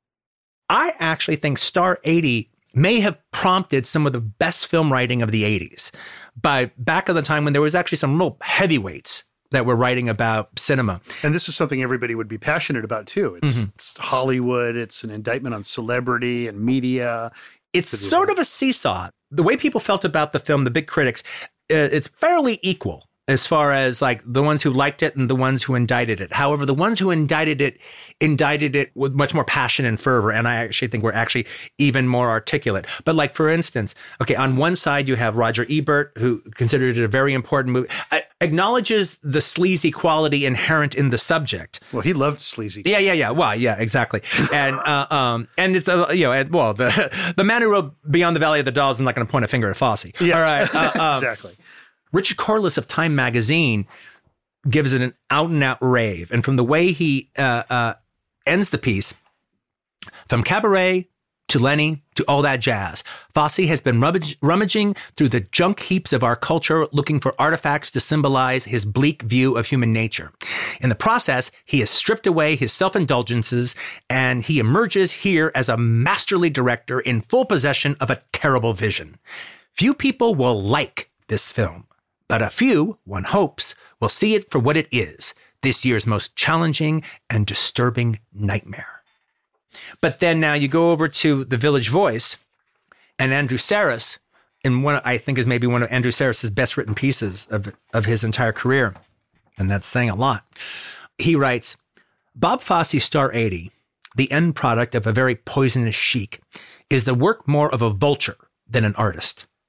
Speaker 2: I actually think Star eighty may have prompted some of the best film writing of the eighties. By back in the time when there was actually some real heavyweights that were writing about cinema.
Speaker 3: And this is something everybody would be passionate about, too. It's, mm-hmm. it's Hollywood. It's an indictment on celebrity and media.
Speaker 2: It's sort of a seesaw. The way people felt about the film, the big critics, uh, it's fairly equal as far as like the ones who liked it and the ones who indicted it. However, the ones who indicted it, indicted it with much more passion and fervor. And I actually think we're actually even more articulate. But like, for instance, okay, on one side, you have Roger Ebert, who considered it a very important movie, uh, acknowledges the sleazy quality inherent in the subject.
Speaker 3: Well, he loved sleazy.
Speaker 2: Yeah, yeah, yeah. Well, yeah, exactly. And uh, um, and it's uh, you know, and, well, the the man who wrote Beyond the Valley of the Dolls is not going to point a finger at Fosse.
Speaker 3: Yeah,
Speaker 2: all right, uh, um,
Speaker 3: exactly.
Speaker 2: Richard Corliss of Time magazine gives it an out and out rave, and from the way he uh, uh, ends the piece, from Cabaret to Lenny to all that jazz, Fosse has been rummage, rummaging through the junk heaps of our culture, looking for artifacts to symbolize his bleak view of human nature. In the process, he has stripped away his self-indulgences, and he emerges here as a masterly director in full possession of a terrible vision. Few people will like this film, but a few, one hopes, will see it for what it is, this year's most challenging and disturbing nightmare. But then now you go over to The Village Voice, and Andrew Sarris, in one I think is maybe one of Andrew Sarris's best written pieces of, of his entire career, and that's saying a lot. He writes, Bob Fosse's Star eighty, the end product of a very poisonous chic, is the work more of a vulture than an artist.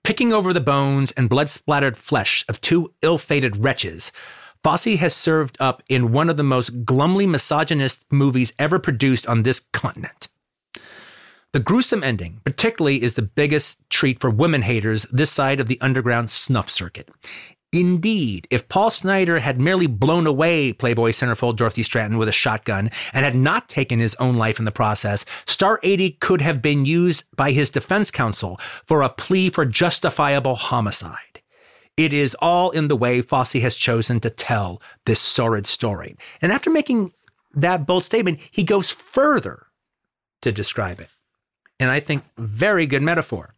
Speaker 2: Picking over the bones and blood-splattered flesh of two ill-fated wretches, Fosse has served up in one of the most glumly misogynist movies ever produced on this continent. The gruesome ending, particularly, is the biggest treat for women haters this side of the underground snuff circuit. Indeed, if Paul Snider had merely blown away Playboy centerfold Dorothy Stratton with a shotgun and had not taken his own life in the process, Star eighty could have been used by his defense counsel for a plea for justifiable homicide. It is all in the way Fosse has chosen to tell this sordid story. And after making that bold statement, he goes further to describe it. And I think very good metaphor.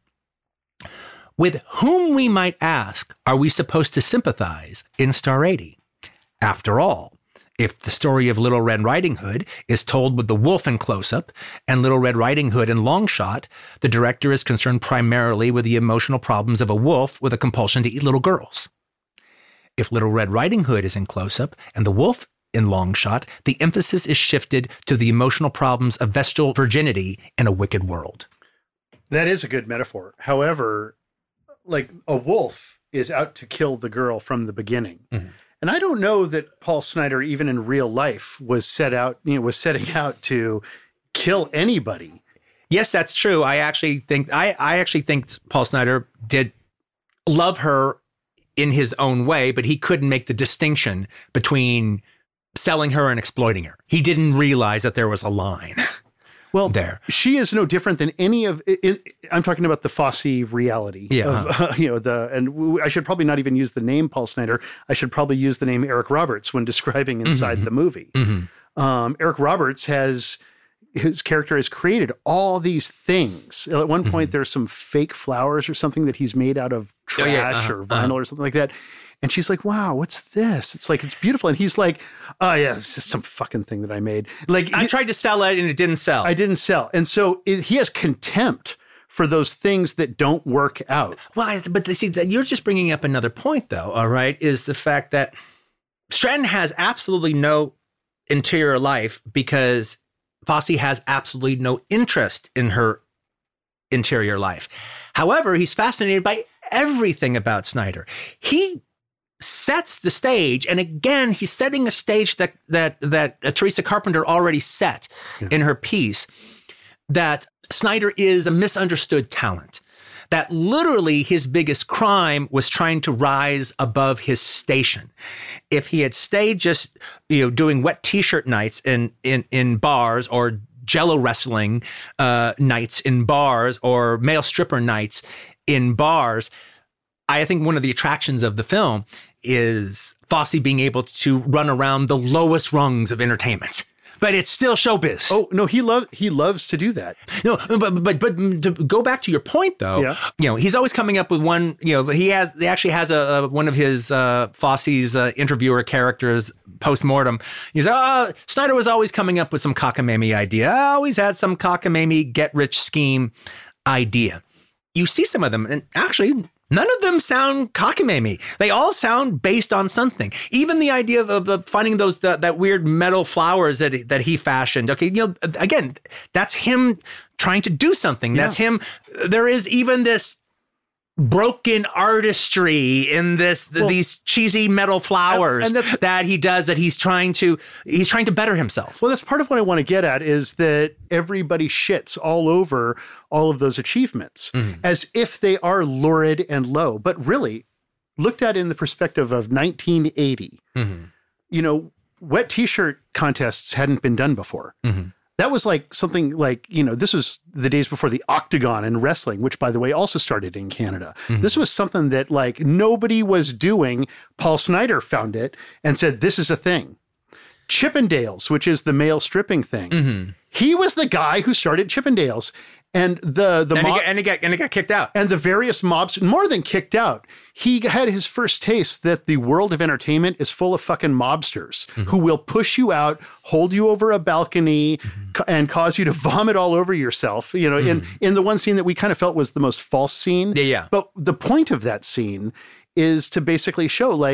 Speaker 2: With whom, we might ask, are we supposed to sympathize in Star eighty? After all, if the story of Little Red Riding Hood is told with the wolf in close-up and Little Red Riding Hood in long shot, the director is concerned primarily with the emotional problems of a wolf with a compulsion to eat little girls. If Little Red Riding Hood is in close-up and the wolf in long shot, the emphasis is shifted to the emotional problems of vestal virginity in a wicked world.
Speaker 3: That is a good metaphor. However, like a wolf is out to kill the girl from the beginning. Mm-hmm. And I don't know that Paul Snider, even in real life, was set out, you know, was setting out to kill anybody.
Speaker 2: Yes, that's true. I actually think, I, I actually think Paul Snider did love her in his own way, but he couldn't make the distinction between selling her and exploiting her. He didn't realize that there was a line.
Speaker 3: Well,
Speaker 2: there.
Speaker 3: She is no different than any of it, it, I'm talking about the Fosse reality.
Speaker 2: Yeah.
Speaker 3: Of, uh, you know, the, and w- I should probably not even use the name Paul Snider. I should probably use the name Eric Roberts when describing inside mm-hmm. the movie. Mm-hmm. Um, Eric Roberts has, his character has created all these things. At one point, mm-hmm. there's some fake flowers or something that he's made out of trash oh, yeah. uh-huh. or vinyl uh-huh. or something like that. And she's like, wow, what's this? It's like, it's beautiful. And he's like, oh yeah, it's just some fucking thing that I made. Like
Speaker 2: I
Speaker 3: he,
Speaker 2: tried to sell it and it didn't sell.
Speaker 3: I didn't sell. And so it, he has contempt for those things that don't work out.
Speaker 2: Well, I, but see, you're just bringing up another point though, all right, is the fact that Stratton has absolutely no interior life because Fosse has absolutely no interest in her interior life. However, he's fascinated by everything about Snider. He sets the stage, and again, he's setting a stage that that that uh, Teresa Carpenter already set yeah. in her piece, that Snider is a misunderstood talent, that literally his biggest crime was trying to rise above his station. If he had stayed just, you know, doing wet t-shirt nights in in in bars, or Jello wrestling uh, nights in bars, or male stripper nights in bars, I think one of the attractions of the film is Fosse being able to run around the lowest rungs of entertainment. But it's still showbiz.
Speaker 3: Oh, no, he love he loves to do that.
Speaker 2: No, but but but to go back to your point though, yeah. you know, he's always coming up with one, you know, he has he actually has a, a one of his uh Fosse's uh, interviewer characters post-mortem. He's oh, Snider was always coming up with some cockamamie idea. I always had some cockamamie get rich scheme idea. You see some of them, and actually none of them sound cockamamie. They all sound based on something. Even the idea of, of, of finding those that, that weird metal flowers that that he fashioned. Okay, you know, again, that's him trying to do something. Yeah. That's him. There is even this broken artistry in this well, these cheesy metal flowers and, and that he does, that he's trying to he's trying to better himself.
Speaker 3: Well, that's part of what I want to get at, is that everybody shits all over all of those achievements mm-hmm. as if they are lurid and low. But really, looked at in the perspective of nineteen eighty, mm-hmm. you know, wet t-shirt contests hadn't been done before. Mm-hmm. That was like something like, you know, this was the days before the Octagon in wrestling, which, by the way, also started in Canada. Mm-hmm. This was something that like nobody was doing. Paul Snider found it and said, this is a thing. Chippendales, which is the male stripping thing. Mm-hmm. He was the guy who started Chippendales. And the the
Speaker 2: and,
Speaker 3: mob-
Speaker 2: he got, and, he got, and he got kicked out.
Speaker 3: And the various mobs, more than kicked out, he had his first taste that the world of entertainment is full of fucking mobsters mm-hmm. who will push you out, hold you over a balcony, mm-hmm. ca- and cause you to vomit all over yourself. You know, mm-hmm. in, in the one scene that we kind of felt was the most false scene.
Speaker 2: Yeah, yeah.
Speaker 3: But the point of that scene is to basically show, like,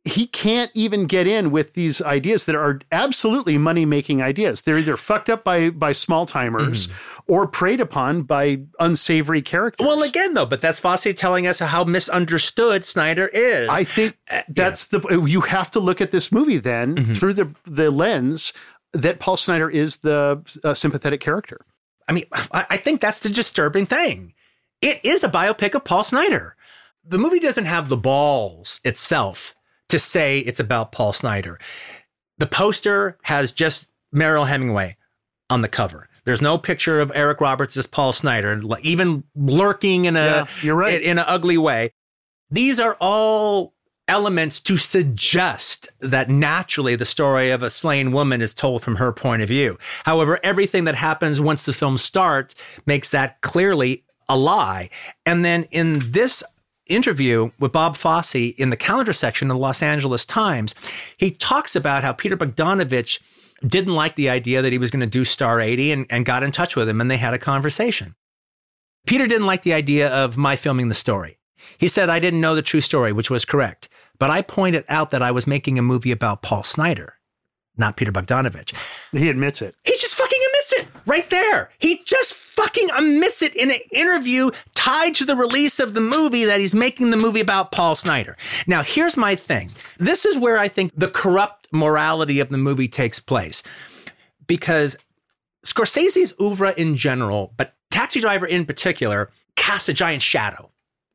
Speaker 3: he can't even get in with these ideas that are absolutely money-making ideas. They're either fucked up by by small-timers mm-hmm. or preyed upon by unsavory characters.
Speaker 2: Well, again, though, but that's Fosse telling us how misunderstood Snyder is.
Speaker 3: I think that's yeah. the... You have to look at this movie then mm-hmm. through the, the lens that Paul Snyder is the uh, sympathetic character.
Speaker 2: I mean, I, I think that's the disturbing thing. It is a biopic of Paul Snyder. The movie doesn't have the balls itself to say it's about Paul Snyder. The poster has just Mariel Hemingway on the cover. There's no picture of Eric Roberts as Paul Snyder, even lurking in a
Speaker 3: yeah, you're right.
Speaker 2: in, in an ugly way. These are all elements to suggest that naturally the story of a slain woman is told from her point of view. However, everything that happens once the film starts makes that clearly a lie. And then in this interview with Bob Fosse in the calendar section of the Los Angeles Times, he talks about how Peter Bogdanovich didn't like the idea that he was going to do Star eighty and, and got in touch with him, and they had a conversation. Peter didn't like the idea of my filming the story. He said, I didn't know the true story, which was correct. But I pointed out that I was making a movie about Paul Snyder, not Peter Bogdanovich.
Speaker 3: He admits it.
Speaker 2: He just fucking admits it right there. He just fucking admits it in an interview tied to the release of the movie that he's making the movie about Paul Snyder. Now, here's my thing. This is where I think the corrupt morality of the movie takes place. Because Scorsese's oeuvre in general, but Taxi Driver in particular, casts a giant shadow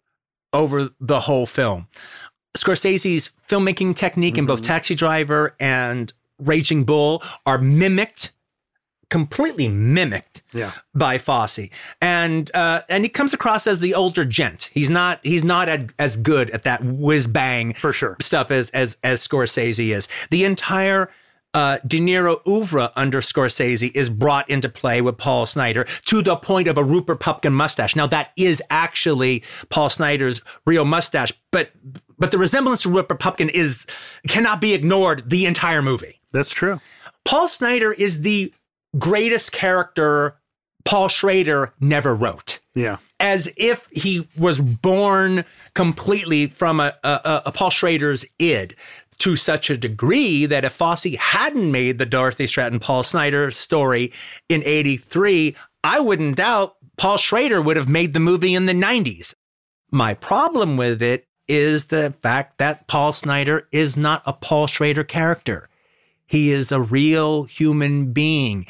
Speaker 2: over the whole film. Scorsese's filmmaking technique mm-hmm. in both Taxi Driver and Raging Bull are mimicked, completely mimicked
Speaker 3: yeah.
Speaker 2: by Fosse. And uh, and he comes across as the older gent. He's not he's not ad, as good at that whiz bang
Speaker 3: for sure
Speaker 2: stuff as as as Scorsese is. The entire uh, De Niro oeuvre under Scorsese is brought into play with Paul Snyder to the point of a Rupert Pupkin mustache. Now that is actually Paul Snyder's real mustache, but but the resemblance to Rupert Pupkin is cannot be ignored the entire movie.
Speaker 3: That's true.
Speaker 2: Paul Snyder is the greatest character Paul Schrader never wrote.
Speaker 3: Yeah.
Speaker 2: As if he was born completely from a, a, a Paul Schrader's id, to such a degree that if Fosse hadn't made the Dorothy Stratton Paul Snyder story in eighty-three, I wouldn't doubt Paul Schrader would have made the movie in the nineties. My problem with it is the fact that Paul Snyder is not a Paul Schrader character. He is a real human being.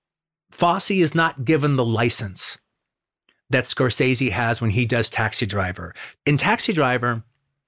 Speaker 2: Fosse is not given the license that Scorsese has when he does Taxi Driver. In Taxi Driver,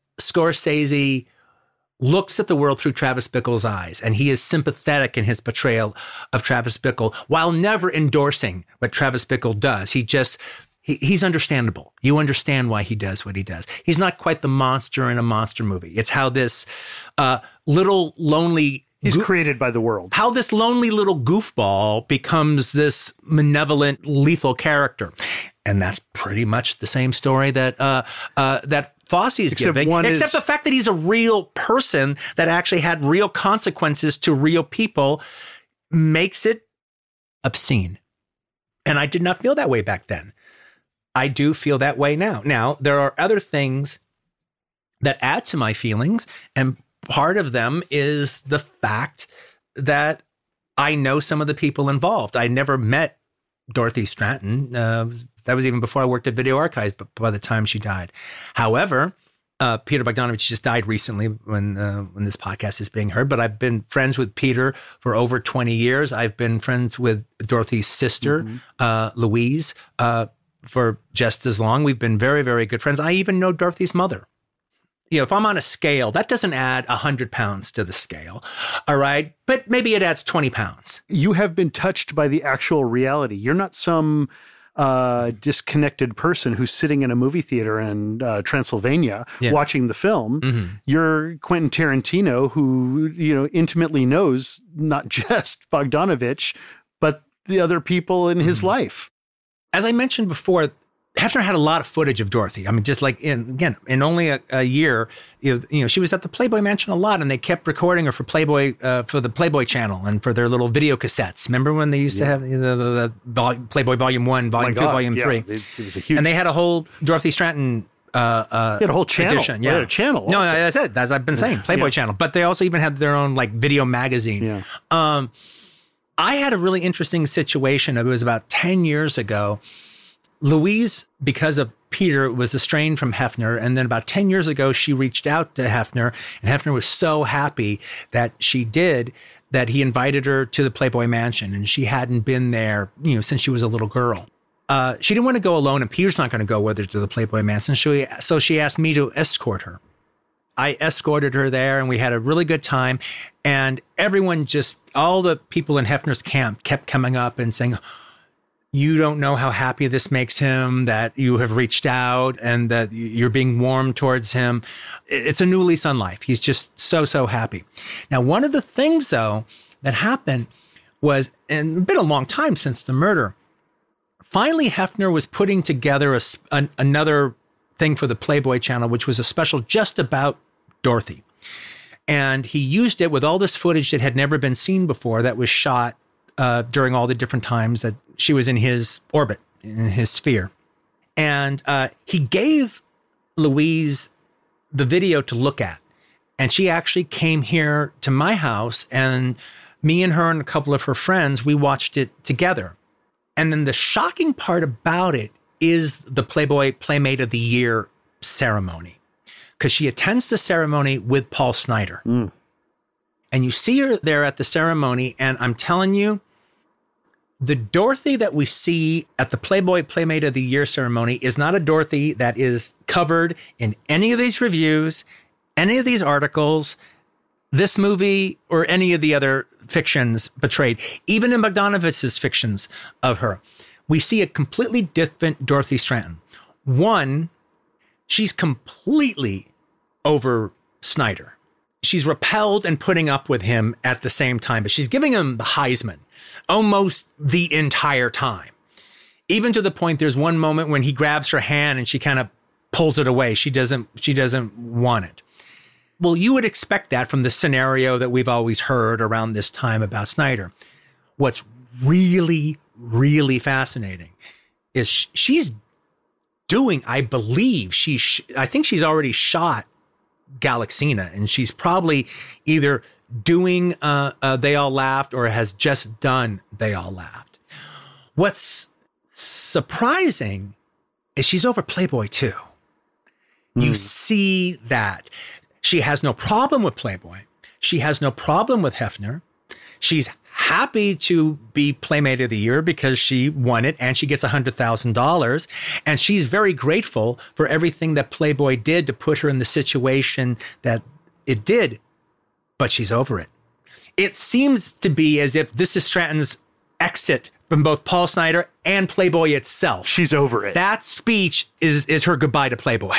Speaker 2: Scorsese looks at the world through Travis Bickle's eyes, and he is sympathetic in his portrayal of Travis Bickle while never endorsing what Travis Bickle does. He just, he, he's understandable. You understand why he does what he does. He's not quite the monster in a monster movie. It's how this uh, little lonely
Speaker 3: He's
Speaker 2: Go-
Speaker 3: created by the world.
Speaker 2: How this lonely little goofball becomes this malevolent, lethal character. And that's pretty much the same story that uh, uh, that Fosse is
Speaker 3: except
Speaker 2: giving, except
Speaker 3: is-
Speaker 2: the fact that he's a real person that actually had real consequences to real people makes it obscene. And I did not feel that way back then. I do feel that way now. Now, there are other things that add to my feelings, and part of them is the fact that I know some of the people involved. I never met Dorothy Stratton. Uh, that was even before I worked at Video Archives, but by the time she died. However, uh, Peter Bogdanovich just died recently when uh, when this podcast is being heard, but I've been friends with Peter for over twenty years. I've been friends with Dorothy's sister, mm-hmm. uh, Louise, uh, for just as long. We've been very, very good friends. I even know Dorothy's mother. You know, if I'm on a scale, that doesn't add one hundred pounds to the scale, all right? But maybe it adds twenty pounds.
Speaker 3: You have been touched by the actual reality. You're not some uh, disconnected person who's sitting in a movie theater in uh, Transylvania yeah. watching the film. Mm-hmm. You're Quentin Tarantino, who, you know, intimately knows not just Bogdanovich, but the other people in mm-hmm. his life.
Speaker 2: As I mentioned before, Hefner had a lot of footage of Dorothy. I mean, just like in, again, in only a, a year, you know, you know, she was at the Playboy Mansion a lot, and they kept recording her for Playboy, uh, for the Playboy channel and for their little video cassettes. Remember when they used yeah. to have you know, the, the, the Playboy Volume One, Volume Two, Volume
Speaker 3: yeah.
Speaker 2: Three?
Speaker 3: It, it was a huge.
Speaker 2: And they had a whole Dorothy Stratton uh, uh,
Speaker 3: They had a whole channel.
Speaker 2: edition.
Speaker 3: They
Speaker 2: Yeah,
Speaker 3: had a channel
Speaker 2: No,
Speaker 3: also.
Speaker 2: that's it. As I've been saying, Playboy
Speaker 3: Yeah.
Speaker 2: Channel. But they also even had their own like video magazine.
Speaker 3: Yeah.
Speaker 2: Um, I had a really interesting situation. It was about ten years ago. Louise, because of Peter, was estranged from Hefner. And then about ten years ago, she reached out to Hefner. And Hefner was so happy that she did that he invited her to the Playboy Mansion. And she hadn't been there, you know, since she was a little girl. Uh, she didn't want to go alone, and Peter's not going to go with her to the Playboy Mansion. So, so she asked me to escort her. I escorted her there, and we had a really good time. And everyone just, all the people in Hefner's camp kept coming up and saying, you don't know how happy this makes him, that you have reached out and that you're being warm towards him. It's a new lease on life. He's just so, so happy. Now, one of the things, though, that happened was, and it's been a long time since the murder, finally, Hefner was putting together a, an, another thing for the Playboy Channel, which was a special just about Dorothy. And he used it with all this footage that had never been seen before that was shot uh, during all the different times that she was in his orbit, in his sphere. And uh, he gave Louise the video to look at. And she actually came here to my house, and me and her and a couple of her friends, we watched it together. And then the shocking part about it is the Playboy Playmate of the Year ceremony, because she attends the ceremony with Paul Snider.
Speaker 3: Mm.
Speaker 2: And you see her there at the ceremony, and I'm telling you, the Dorothy that we see at the Playboy Playmate of the Year ceremony is not a Dorothy that is covered in any of these reviews, any of these articles, this movie, or any of the other fictions portrayed, even in Bogdanovich's fictions of her. We see a completely different Dorothy Stranton. One, she's completely over Snider. She's repelled and putting up with him at the same time, but she's giving him the Heisman almost the entire time. Even to the point, there's one moment when he grabs her hand and she kind of pulls it away. She doesn't, she doesn't want it. Well, you would expect that from the scenario that we've always heard around this time about Snider. What's really, really fascinating is she's doing, I believe, she, I think she's already shot Galaxina, and she's probably either doing uh, uh, They All Laughed or has just done They All Laughed. What's surprising is she's over Playboy too. Mm. You see that. She has no problem with Playboy. She has no problem with Hefner. She's happy to be Playmate of the Year because she won it and she gets one hundred thousand dollars. And she's very grateful for everything that Playboy did to put her in the situation that it did. But she's over it. It seems to be as if this is Stratton's exit from both Paul Snider and Playboy itself.
Speaker 3: She's over it.
Speaker 2: That speech is, is her goodbye to Playboy.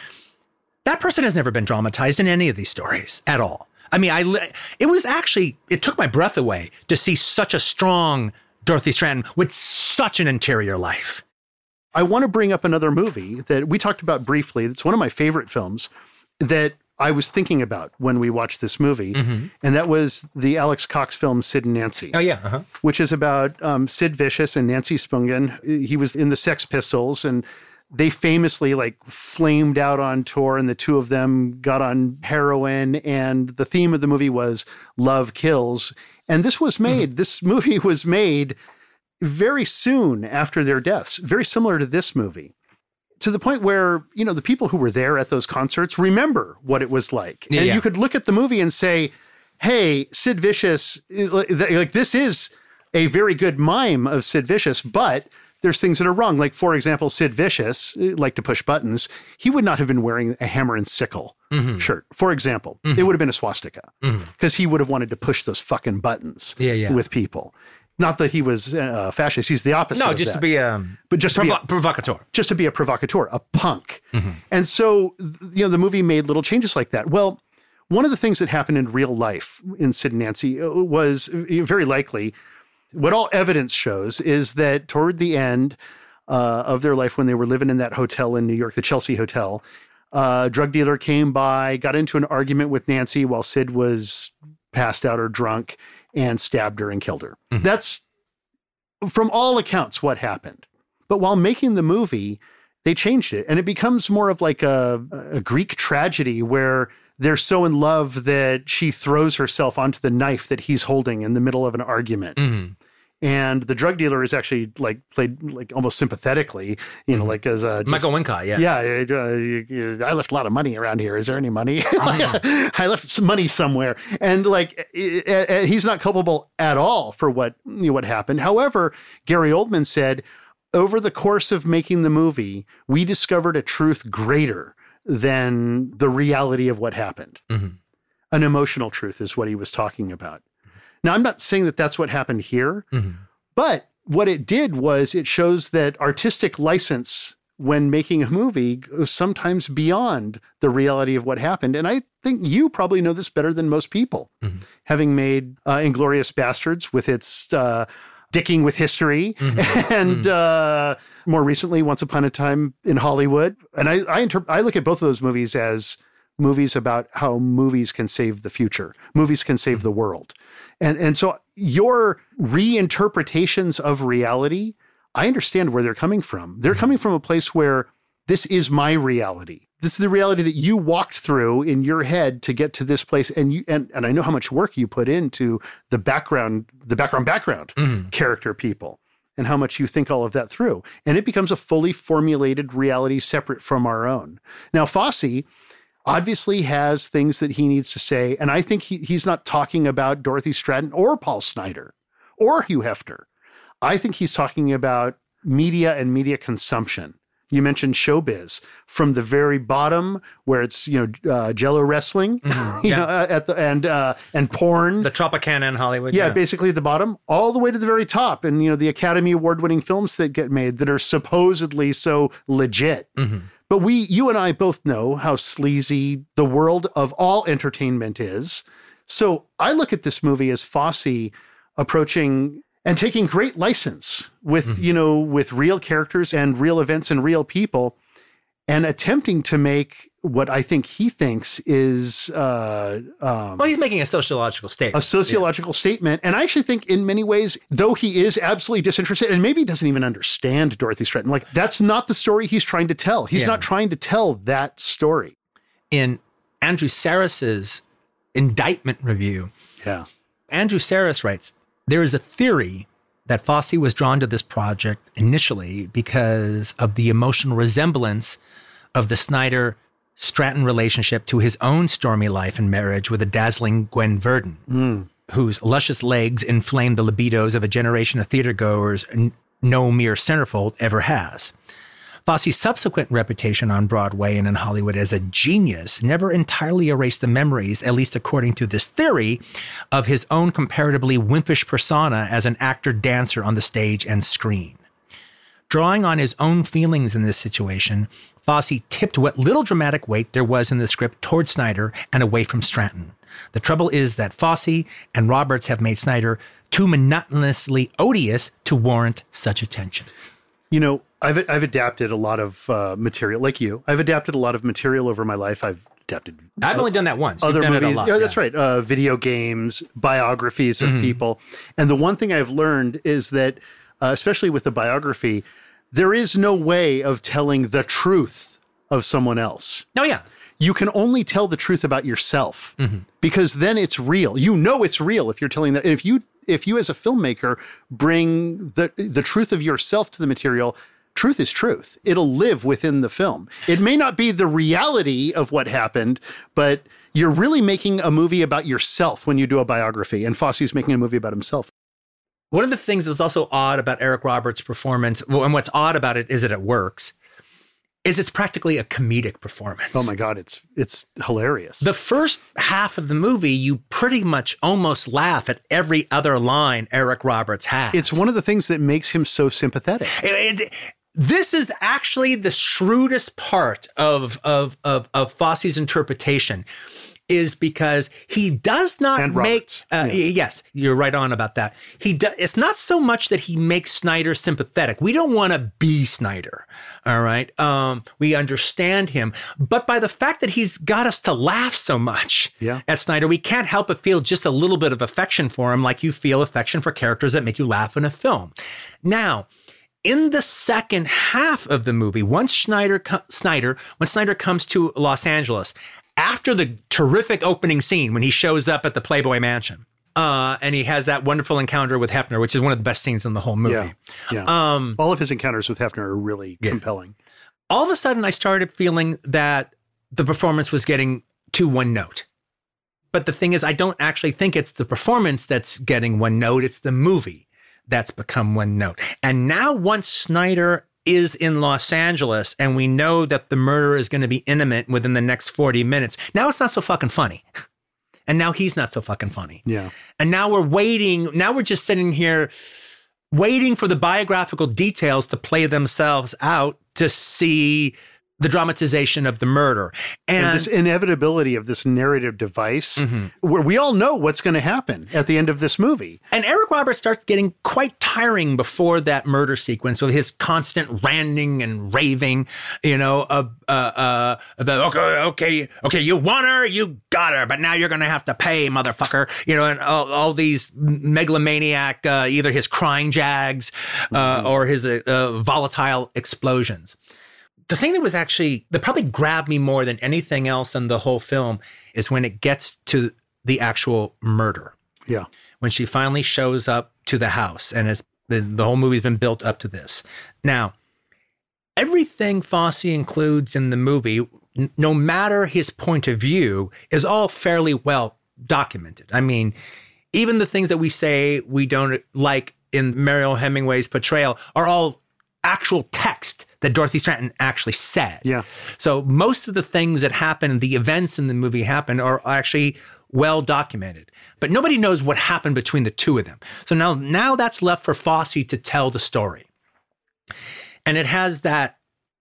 Speaker 2: That person has never been dramatized in any of these stories at all. I mean, I it was actually, it took my breath away to see such a strong Dorothy Stranton with such an interior life.
Speaker 3: I want to bring up another movie that we talked about briefly. It's one of my favorite films that I was thinking about when we watched this movie. Mm-hmm. And that was the Alex Cox film, Sid and Nancy.
Speaker 2: Oh, yeah. Uh-huh.
Speaker 3: Which is about um, Sid Vicious and Nancy Spungen. He was in the Sex Pistols, and they famously like flamed out on tour, and the two of them got on heroin. And the theme of the movie was love kills. And this was made, mm-hmm. this movie was made very soon after their deaths, very similar to this movie, to the point where, you know, the people who were there at those concerts remember what it was like.
Speaker 2: Yeah,
Speaker 3: and
Speaker 2: yeah.
Speaker 3: you could look at the movie and say, hey, Sid Vicious, like this is a very good mime of Sid Vicious, but there's things that are wrong. Like, for example, Sid Vicious, like to push buttons, he would not have been wearing a hammer and sickle mm-hmm. shirt. For example, mm-hmm. it would have been a swastika because mm-hmm. he would have wanted to push those fucking buttons yeah, yeah. with people. Not that he was a fascist. He's the opposite
Speaker 2: No,
Speaker 3: of
Speaker 2: just
Speaker 3: that.
Speaker 2: to be um,
Speaker 3: but just
Speaker 2: provo-
Speaker 3: to be a,
Speaker 2: provocateur.
Speaker 3: Just to be a provocateur, a punk.
Speaker 2: Mm-hmm.
Speaker 3: And so, you know, the movie made little changes like that. Well, one of the things that happened in real life in Sid and Nancy was very likely, what all evidence shows is that toward the end uh, of their life, when they were living in that hotel in New York, the Chelsea Hotel, a drug dealer came by, got into an argument with Nancy while Sid was passed out or drunk, and stabbed her and killed her. Mm-hmm. That's, from all accounts, what happened. But while making the movie, they changed it. And it becomes more of like a, a Greek tragedy where they're so in love that she throws herself onto the knife that he's holding in the middle of an argument.
Speaker 2: Mm-hmm.
Speaker 3: And the drug dealer is actually like played like almost sympathetically, you know, mm-hmm. like as a just,
Speaker 2: Michael Wincott, yeah,
Speaker 3: yeah. Uh, you, you, I left a lot of money around here. Is there any money? Mm-hmm. I left some money somewhere, and like it, it, he's not culpable at all for what you know, what happened. However, Gary Oldman said, over the course of making the movie, we discovered a truth greater than the reality of what happened.
Speaker 2: Mm-hmm.
Speaker 3: An emotional truth is what he was talking about. Now, I'm not saying that that's what happened here,
Speaker 2: mm-hmm.
Speaker 3: but what it did was it shows that artistic license when making a movie goes sometimes beyond the reality of what happened. And I think you probably know this better than most people,
Speaker 2: mm-hmm.
Speaker 3: having made uh, Inglourious Bastards with its uh, dicking with history
Speaker 2: mm-hmm.
Speaker 3: and
Speaker 2: mm-hmm.
Speaker 3: uh, more recently, Once Upon a Time in Hollywood. And I, I, interp- I look at both of those movies as movies about how movies can save the future. Movies can save the world. And and so your reinterpretations of reality, I understand where they're coming from. They're coming from a place where this is my reality. This is the reality that you walked through in your head to get to this place. And you and, and I know how much work you put into the background, the background background
Speaker 2: mm-hmm.
Speaker 3: character people, and how much you think all of that through. And it becomes a fully formulated reality separate from our own. Now, Fosse obviously has things that he needs to say. And I think he, he's not talking about Dorothy Stratton or Paul Snider or Hugh Hefner. I think he's talking about media and media consumption. You mentioned showbiz from the very bottom where it's, you know, uh, Jello wrestling,
Speaker 2: mm-hmm.
Speaker 3: you
Speaker 2: yeah.
Speaker 3: know, uh, at the and uh, and porn.
Speaker 2: The Tropicana in Hollywood.
Speaker 3: Yeah,
Speaker 2: yeah,
Speaker 3: basically at the bottom, all the way to the very top. And, you know, the Academy Award winning films that get made that are supposedly so legit.
Speaker 2: Mm-hmm.
Speaker 3: But we, you and I both know how sleazy the world of all entertainment is. So I look at this movie as Fosse approaching and taking great license with, mm-hmm. you know, with real characters and real events and real people and attempting to make what I think he thinks is... Uh, um,
Speaker 2: well, he's making a sociological statement.
Speaker 3: A sociological yeah. statement. And I actually think in many ways, though he is absolutely disinterested and maybe he doesn't even understand Dorothy Stratton, like that's not the story he's trying to tell. He's
Speaker 2: yeah.
Speaker 3: not trying to tell that story.
Speaker 2: In Andrew Sarris's indictment review,
Speaker 3: yeah,
Speaker 2: Andrew Sarris writes, there is a theory that Fosse was drawn to this project initially because of the emotional resemblance of the Snyder Stratton relationship to his own stormy life and marriage with a dazzling Gwen Verdon,
Speaker 3: mm.
Speaker 2: whose luscious legs inflamed the libidos of a generation of theatergoers n- no mere centerfold ever has. Fosse's subsequent reputation on Broadway and in Hollywood as a genius never entirely erased the memories, at least according to this theory, of his own comparatively wimpish persona as an actor-dancer on the stage and screen. Drawing on his own feelings in this situation, Fosse tipped what little dramatic weight there was in the script toward Snyder and away from Stratton. The trouble is that Fosse and Roberts have made Snyder too monotonously odious to warrant such attention.
Speaker 3: You know, I've I've adapted a lot of uh, material, like you. I've adapted a lot of material over my life. I've adapted.
Speaker 2: I've
Speaker 3: uh,
Speaker 2: only done that once.
Speaker 3: Other
Speaker 2: You've done
Speaker 3: movies,
Speaker 2: it a lot,
Speaker 3: yeah,
Speaker 2: yeah,
Speaker 3: that's right. Uh, video games, biographies of mm-hmm. people, and the one thing I've learned is that, uh, especially with the biography, there is no way of telling the truth of someone else.
Speaker 2: Oh yeah.
Speaker 3: You can only tell the truth about yourself
Speaker 2: mm-hmm.
Speaker 3: because then it's real. You know it's real if you're telling that. And if you if you as a filmmaker bring the the truth of yourself to the material, truth is truth. It'll live within the film. It may not be the reality of what happened, but you're really making a movie about yourself when you do a biography. And Fosse's making a movie about himself.
Speaker 2: One of the things that's also odd about Eric Roberts' performance, well, and what's odd about it is that it works, is it's practically a comedic performance.
Speaker 3: Oh my God, it's it's hilarious.
Speaker 2: The first half of the movie, you pretty much almost laugh at every other line Eric Roberts has.
Speaker 3: It's one of the things that makes him so sympathetic.
Speaker 2: It, it, this is actually the shrewdest part of, of, of, of Fosse's interpretation, is because he does not
Speaker 3: and
Speaker 2: make, uh, yeah. yes, you're right on about that. He do, It's not so much that he makes Snyder sympathetic. We don't want to be Snyder, all right? Um, we understand him. But by the fact that he's got us to laugh so much
Speaker 3: yeah.
Speaker 2: at Snyder, we can't help but feel just a little bit of affection for him, like you feel affection for characters that make you laugh in a film. Now, In the second half of the movie, once Schneider, Snyder, when Snyder comes to Los Angeles, after the terrific opening scene when he shows up at the Playboy Mansion, uh, and he has that wonderful encounter with Hefner, which is one of the best scenes in the whole movie.
Speaker 3: Yeah, yeah. Um, all of his encounters with Hefner are really yeah. compelling.
Speaker 2: All of a sudden, I started feeling that the performance was getting too one note. But the thing is, I don't actually think it's the performance that's getting one note. It's the movie that's become one note. And now once Snyder is in Los Angeles and we know that the murder is going to be imminent within the next forty minutes, now it's not so fucking funny. And now he's not so fucking funny.
Speaker 3: Yeah.
Speaker 2: And now we're waiting. Now we're just sitting here waiting for the biographical details to play themselves out to see the dramatization of the murder. And,
Speaker 3: and this inevitability of this narrative device mm-hmm. where we all know what's going to happen at the end of this movie.
Speaker 2: And Eric Roberts starts getting quite tiring before that murder sequence with his constant ranting and raving, you know, of, uh, uh, about, okay, okay, okay, you want her, you got her, but now you're going to have to pay, motherfucker, you know, and all, all these megalomaniac, uh, either his crying jags, uh, mm-hmm. or his, uh, uh, volatile explosions. The thing that was actually, that probably grabbed me more than anything else in the whole film is when it gets to the actual murder.
Speaker 3: Yeah.
Speaker 2: When she finally shows up to the house, and it's the, the whole movie's been built up to this. Now, everything Fosse includes in the movie, n- no matter his point of view, is all fairly well documented. I mean, even the things that we say we don't like in Mariel Hemingway's portrayal are all actual text that Dorothy Stranton actually said.
Speaker 3: Yeah.
Speaker 2: So most of the things that happen, the events in the movie happen, are actually well documented. But nobody knows what happened between the two of them. So now, now that's left for Fosse to tell the story. And it has that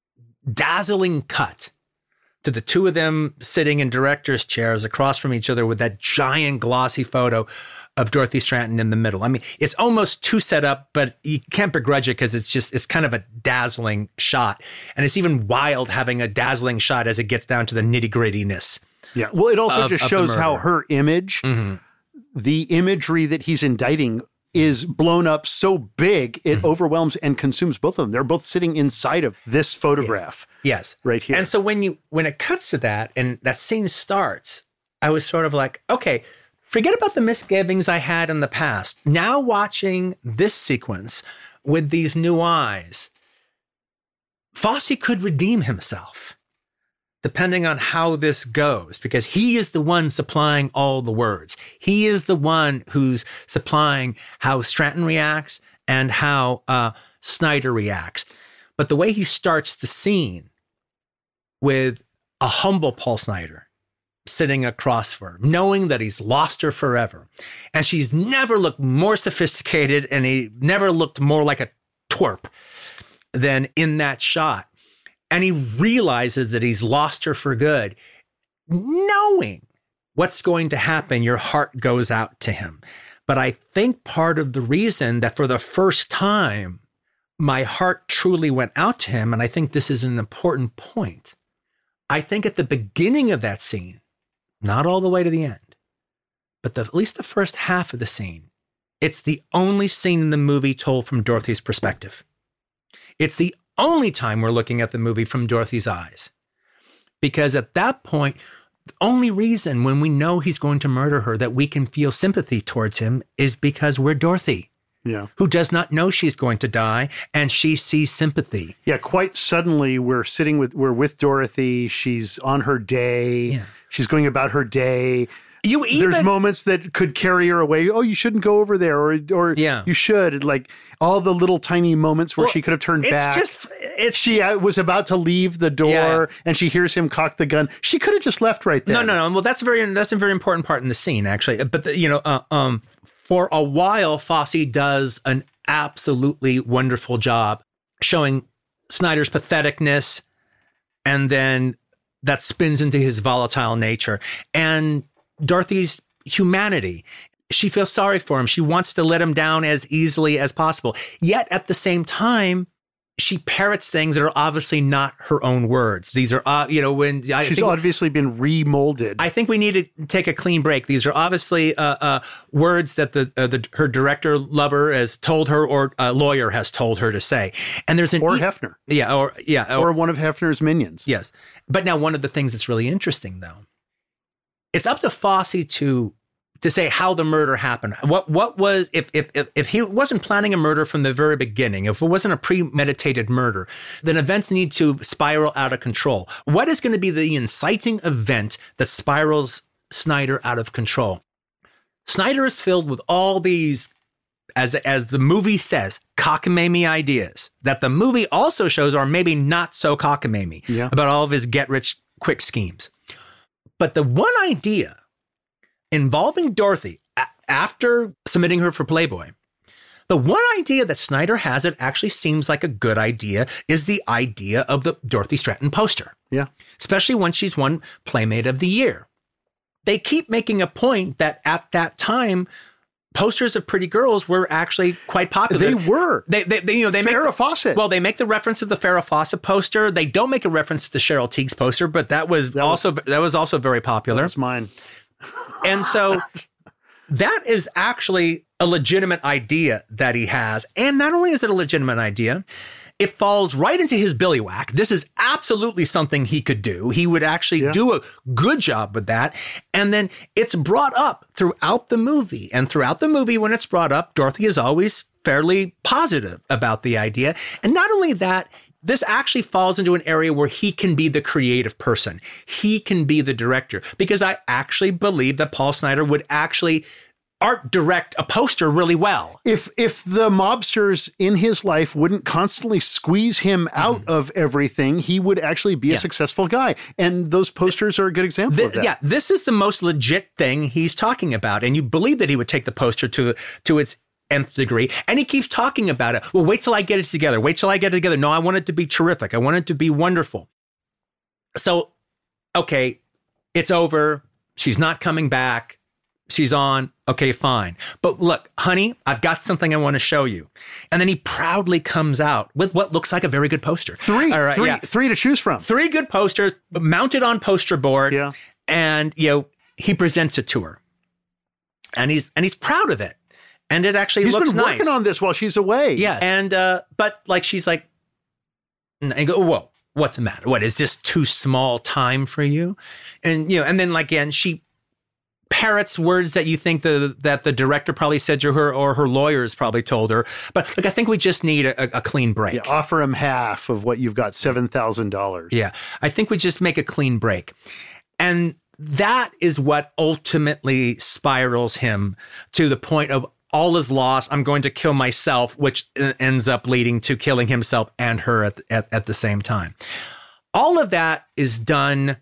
Speaker 2: dazzling cut to the two of them sitting in director's chairs across from each other with that giant glossy photo of Dorothy Stranton in the middle. I mean, it's almost too set up, but you can't begrudge it because it's just, it's kind of a dazzling shot. And it's even wild having a dazzling shot as it gets down to the nitty grittiness.
Speaker 3: Yeah. Well, it also of, just shows how her image, mm-hmm. the imagery that he's indicting is blown up so big, it mm-hmm. overwhelms and consumes both of them. They're both sitting inside of this photograph.
Speaker 2: Yeah. Yes.
Speaker 3: Right here.
Speaker 2: And so when you, when it cuts to that and that scene starts, I was sort of like, okay, forget about the misgivings I had in the past. Now watching this sequence with these new eyes, Fosse could redeem himself depending on how this goes, because he is the one supplying all the words. He is the one who's supplying how Stranton reacts and how uh, Snyder reacts. But the way he starts the scene with a humble Paul Snyder sitting across for her, knowing that he's lost her forever. And she's never looked more sophisticated and he never looked more like a twerp than in that shot. And he realizes that he's lost her for good. Knowing what's going to happen, your heart goes out to him. But I think part of the reason that for the first time, my heart truly went out to him, and I think this is an important point, I think at the beginning of that scene, not all the way to the end, but the, at least the first half of the scene, it's the only scene in the movie told from Dorothy's perspective. It's the only time we're looking at the movie from Dorothy's eyes. Because at that point, the only reason when we know he's going to murder her that we can feel sympathy towards him is because we're Dorothy.
Speaker 3: Yeah.
Speaker 2: Who does not know she's going to die, and she sees sympathy.
Speaker 3: Yeah, quite suddenly we're sitting with, we're with Dorothy. She's on her day. Yeah. She's going about her day.
Speaker 2: You even,
Speaker 3: There's moments that could carry her away. Oh, you shouldn't go over there, or or
Speaker 2: yeah.
Speaker 3: you should. Like all the little tiny moments where well, she could have turned
Speaker 2: it's
Speaker 3: back.
Speaker 2: Just, it's,
Speaker 3: she uh, was about to leave the door, yeah. and she hears him cock the gun. She could have just left right there.
Speaker 2: No, no, no. Well, that's very that's a very important part in the scene, actually. But the, you know, uh, um, for a while, Fosse does an absolutely wonderful job showing Snyder's patheticness, and then that spins into his volatile nature and Dorothy's humanity. She feels sorry for him. She wants to let him down as easily as possible. Yet at the same time, she parrots things that are obviously not her own words. These are, uh, you know, when I
Speaker 3: she's
Speaker 2: think,
Speaker 3: obviously been remolded.
Speaker 2: I think we need to take a clean break. These are obviously uh, uh, words that the, uh, the her director lover has told her, or a lawyer has told her to say. And there's an
Speaker 3: or
Speaker 2: e-
Speaker 3: Hefner,
Speaker 2: yeah, or yeah,
Speaker 3: or, or one of Hefner's minions.
Speaker 2: Yes, but now one of the things that's really interesting, though, it's up to Fosse to. to say how the murder happened. What what was, if, if if if he wasn't planning a murder from the very beginning, if it wasn't a premeditated murder, then events need to spiral out of control. What is going to be the inciting event that spirals Snyder out of control? Snyder is filled with all these, as as the movie says, cockamamie ideas that the movie also shows are maybe not so cockamamie
Speaker 3: yeah.
Speaker 2: about all of his get-rich-quick schemes. But the one idea involving Dorothy a- after submitting her for Playboy, the one idea that Snyder has that actually seems like a good idea is the idea of the Dorothy Stratton poster.
Speaker 3: Yeah.
Speaker 2: Especially when she's won Playmate of the Year. They keep making a point that at that time, posters of pretty girls were actually quite popular.
Speaker 3: They were.
Speaker 2: They, they, they you know, they
Speaker 3: Farrah
Speaker 2: make,
Speaker 3: Fawcett.
Speaker 2: Well, they make the reference to the Farrah Fawcett poster. They don't make a reference to the Cheryl Tiegs poster, but that was
Speaker 3: that
Speaker 2: also
Speaker 3: was,
Speaker 2: that was also very popular.
Speaker 3: That's mine.
Speaker 2: And so that is actually a legitimate idea that he has. And not only is it a legitimate idea, it falls right into his billywhack. This is absolutely something he could do. He would actually
Speaker 3: yeah.
Speaker 2: do a good job with that. And then it's brought up throughout the movie. And throughout the movie, when it's brought up, Dorothy is always fairly positive about the idea. And not only that, this actually falls into an area where he can be the creative person. He can be the director, because I actually believe that Paul Snyder would actually art direct a poster really well.
Speaker 3: If if the mobsters in his life wouldn't constantly squeeze him out mm-hmm. of everything, he would actually be a yeah. successful guy. And those posters are a good example
Speaker 2: the,
Speaker 3: of that.
Speaker 2: Yeah, this is the most legit thing he's talking about. And you believe that he would take the poster to to its nth degree. And he keeps talking about it. Well, wait till I get it together. Wait till I get it together. No, I want it to be terrific. I want it to be wonderful. So, okay, it's over. She's not coming back. She's on. Okay, fine. But look, honey, I've got something I want to show you. And then he proudly comes out with what looks like a very good poster.
Speaker 3: Three,
Speaker 2: All right,
Speaker 3: three,
Speaker 2: yeah.
Speaker 3: three to choose from.
Speaker 2: Three good posters mounted on poster board.
Speaker 3: Yeah.
Speaker 2: And, you know, he presents it to her. And he's and he's proud of it. And it actually
Speaker 3: He's
Speaker 2: looks
Speaker 3: been
Speaker 2: nice.
Speaker 3: working on this while she's away.
Speaker 2: Yeah. And, uh, but like, she's like, and go, whoa, what's the matter? What, is this too small time for you? And, you know, and then like, again, she parrots words that you think the, that the director probably said to her or her lawyers probably told her. But like, I think we just need a, a clean break.
Speaker 3: Yeah, offer him half of what you've got, seven thousand dollars.
Speaker 2: Yeah. I think we just make a clean break. And that is what ultimately spirals him to the point of, all is lost. I'm going to kill myself, which ends up leading to killing himself and her at, at, at the same time. All of that is done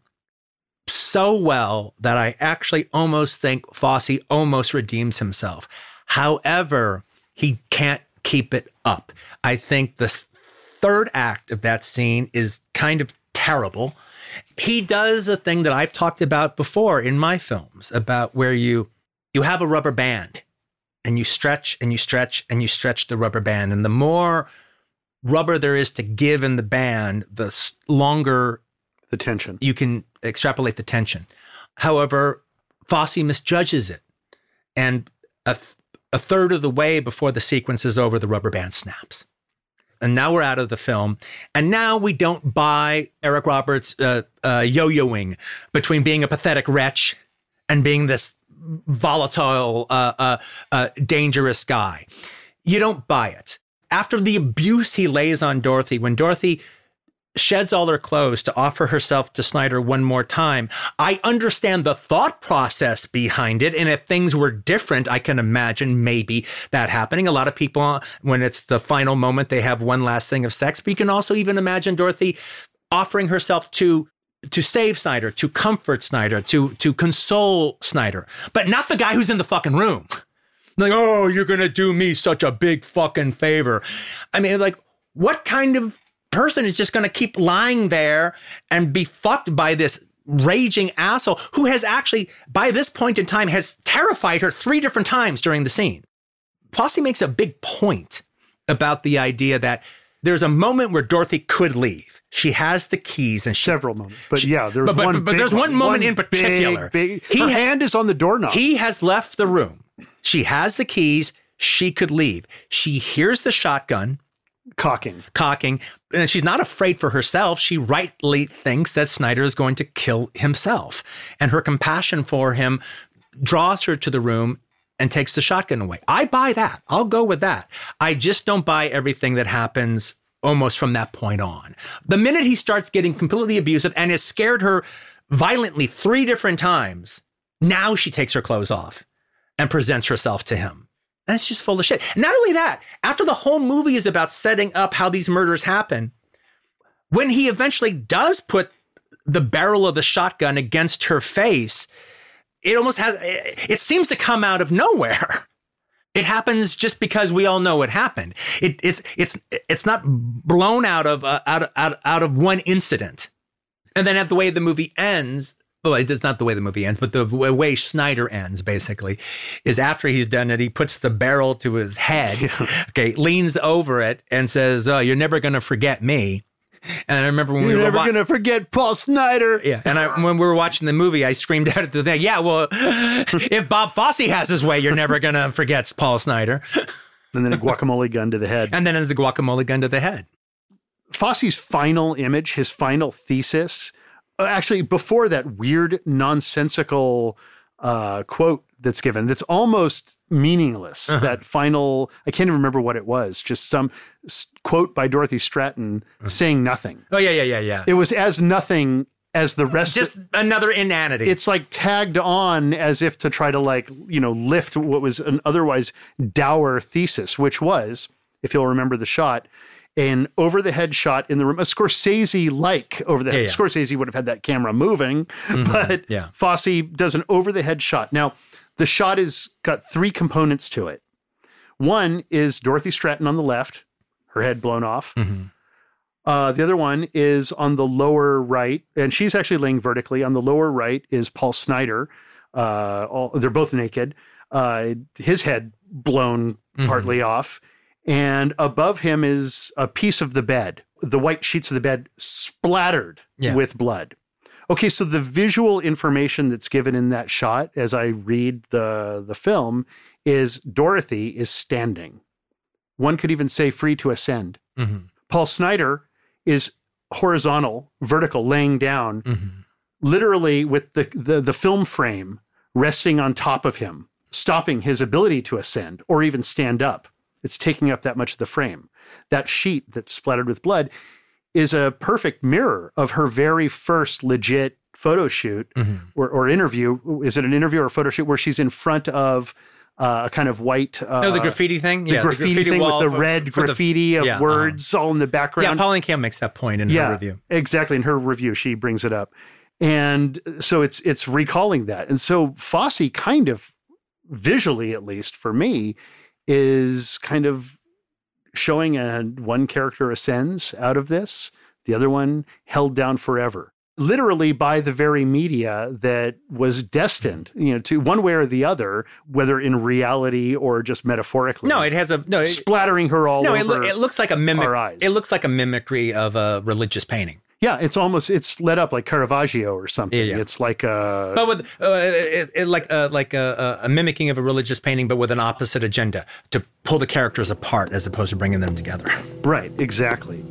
Speaker 2: so well that I actually almost think Fosse almost redeems himself. However, he can't keep it up. I think the third act of that scene is kind of terrible. He does a thing that I've talked about before in my films about where you you have a rubber band. And you stretch and you stretch and you stretch the rubber band. And the more rubber there is to give in the band, the longer
Speaker 3: the tension.
Speaker 2: You can extrapolate the tension. However, Fosse misjudges it. And a, th- a third of the way before the sequence is over, the rubber band snaps. And now we're out of the film. And now we don't buy Eric Roberts uh, uh, yo-yoing between being a pathetic wretch and being this volatile, uh, uh, uh, dangerous guy. You don't buy it. After the abuse he lays on Dorothy, when Dorothy sheds all her clothes to offer herself to Snyder one more time, I understand the thought process behind it. And if things were different, I can imagine maybe that happening. A lot of people, when it's the final moment, they have one last thing of sex. But you can also even imagine Dorothy offering herself to to save Snyder, to comfort Snyder, to to console Snyder, but not the guy who's in the fucking room. Like, oh, you're going to do me such a big fucking favor. I mean, like, what kind of person is just going to keep lying there and be fucked by this raging asshole who has actually, by this point in time, has terrified her three different times during the scene? Fosse makes a big point about the idea that there's a moment where Dorothy could leave. She has the keys and she,
Speaker 3: several moments, but
Speaker 2: she,
Speaker 3: yeah, there's
Speaker 2: but, but,
Speaker 3: one.
Speaker 2: But, but
Speaker 3: big
Speaker 2: there's one,
Speaker 3: one
Speaker 2: moment
Speaker 3: one
Speaker 2: in particular.
Speaker 3: Big, big,
Speaker 2: he
Speaker 3: her
Speaker 2: ha-
Speaker 3: hand is on the doorknob.
Speaker 2: He has left the room. She has the keys. She could leave. She hears the shotgun
Speaker 3: cocking,
Speaker 2: cocking, and she's not afraid for herself. She rightly thinks that Snyder is going to kill himself, and her compassion for him draws her to the room and takes the shotgun away. I buy that. I'll go with that. I just don't buy everything that happens almost from that point on. The minute he starts getting completely abusive and has scared her violently three different times, now she takes her clothes off and presents herself to him. That's just full of shit. Not only that, after the whole movie is about setting up how these murders happen, when he eventually does put the barrel of the shotgun against her face, it almost has, it seems to come out of nowhere. It happens just because we all know it happened. It, it's it's it's not blown out of uh, out, out out of one incident. And then at the way the movie ends, well, it's not the way the movie ends, but the way Snyder ends, basically, is after he's done it, he puts the barrel to his head, yeah. okay, leans over it and says, oh, you're never going to forget me. And I remember when
Speaker 3: you're
Speaker 2: we were
Speaker 3: never
Speaker 2: wa-
Speaker 3: going to forget Paul Snyder.
Speaker 2: Yeah. And I, when we were watching the movie, I screamed out at the thing, yeah, well, if Bob Fosse has his way, you're never going to forget Paul Snyder.
Speaker 3: And then a guacamole gun to the head.
Speaker 2: And then there's a guacamole gun to the head.
Speaker 3: Fosse's final image, his final thesis, actually before that weird nonsensical uh, quote that's given, that's almost meaningless. Uh-huh. That final, I can't even remember what it was, just some s- quote by Dorothy Stratton uh-huh. saying nothing.
Speaker 2: Oh, yeah, yeah, yeah, yeah.
Speaker 3: It was as nothing as the rest.
Speaker 2: Just
Speaker 3: of,
Speaker 2: another inanity.
Speaker 3: It's like tagged on as if to try to like, you know, lift what was an otherwise dour thesis, which was, if you'll remember the shot, an over-the-head shot in the room, a Scorsese-like over-the-head. Yeah, yeah. Scorsese would have had that camera moving, mm-hmm. but yeah. Fosse does an over-the-head shot. Now, the shot has got three components to it. One is Dorothy Stratton on the left, her head blown off. Mm-hmm. Uh, the other one is on the lower right, and she's actually laying vertically. On the lower right is Paul Snyder. Uh, all, they're both naked. Uh, his head blown mm-hmm. partly off. And above him is a piece of the bed, the white sheets of the bed splattered yeah. with blood. Okay, so the visual information that's given in that shot as I read the, the film is Dorothy is standing. One could even say free to ascend. Mm-hmm. Paul Snyder is horizontal, vertical, laying down, mm-hmm. literally with the, the, the film frame resting on top of him, stopping his ability to ascend or even stand up. It's taking up that much of the frame. That sheet that's splattered with blood is a perfect mirror of her very first legit photo shoot mm-hmm. or, or interview. Is it an interview or a photo shoot where she's in front of uh, a kind of white... Uh,
Speaker 2: oh, the graffiti thing?
Speaker 3: The
Speaker 2: yeah,
Speaker 3: graffiti,
Speaker 2: the graffiti
Speaker 3: thing
Speaker 2: wall
Speaker 3: with the
Speaker 2: for,
Speaker 3: red
Speaker 2: for
Speaker 3: graffiti
Speaker 2: the,
Speaker 3: of
Speaker 2: yeah,
Speaker 3: words
Speaker 2: uh-huh.
Speaker 3: all in the background.
Speaker 2: Yeah, Pauline Kael makes that point in
Speaker 3: yeah,
Speaker 2: her review.
Speaker 3: Exactly. In her review, she brings it up. And so it's it's recalling that. And so Fosse kind of, visually at least for me, is kind of showing a one character ascends out of this, the other one held down forever, literally by the very media that was destined, you know, to one way or the other, whether in reality or just metaphorically.
Speaker 2: No, it has a no it,
Speaker 3: splattering her all
Speaker 2: no,
Speaker 3: over.
Speaker 2: No, it, lo- it looks like a mimic.
Speaker 3: Our eyes.
Speaker 2: It looks like a mimicry of a religious painting.
Speaker 3: Yeah, it's almost it's lit up like Caravaggio or something. Yeah, yeah. It's like a
Speaker 2: but with uh, it, it, like uh, like a, a mimicking of a religious painting, but with an opposite agenda to pull the characters apart as opposed to bringing them together.
Speaker 3: Right, exactly.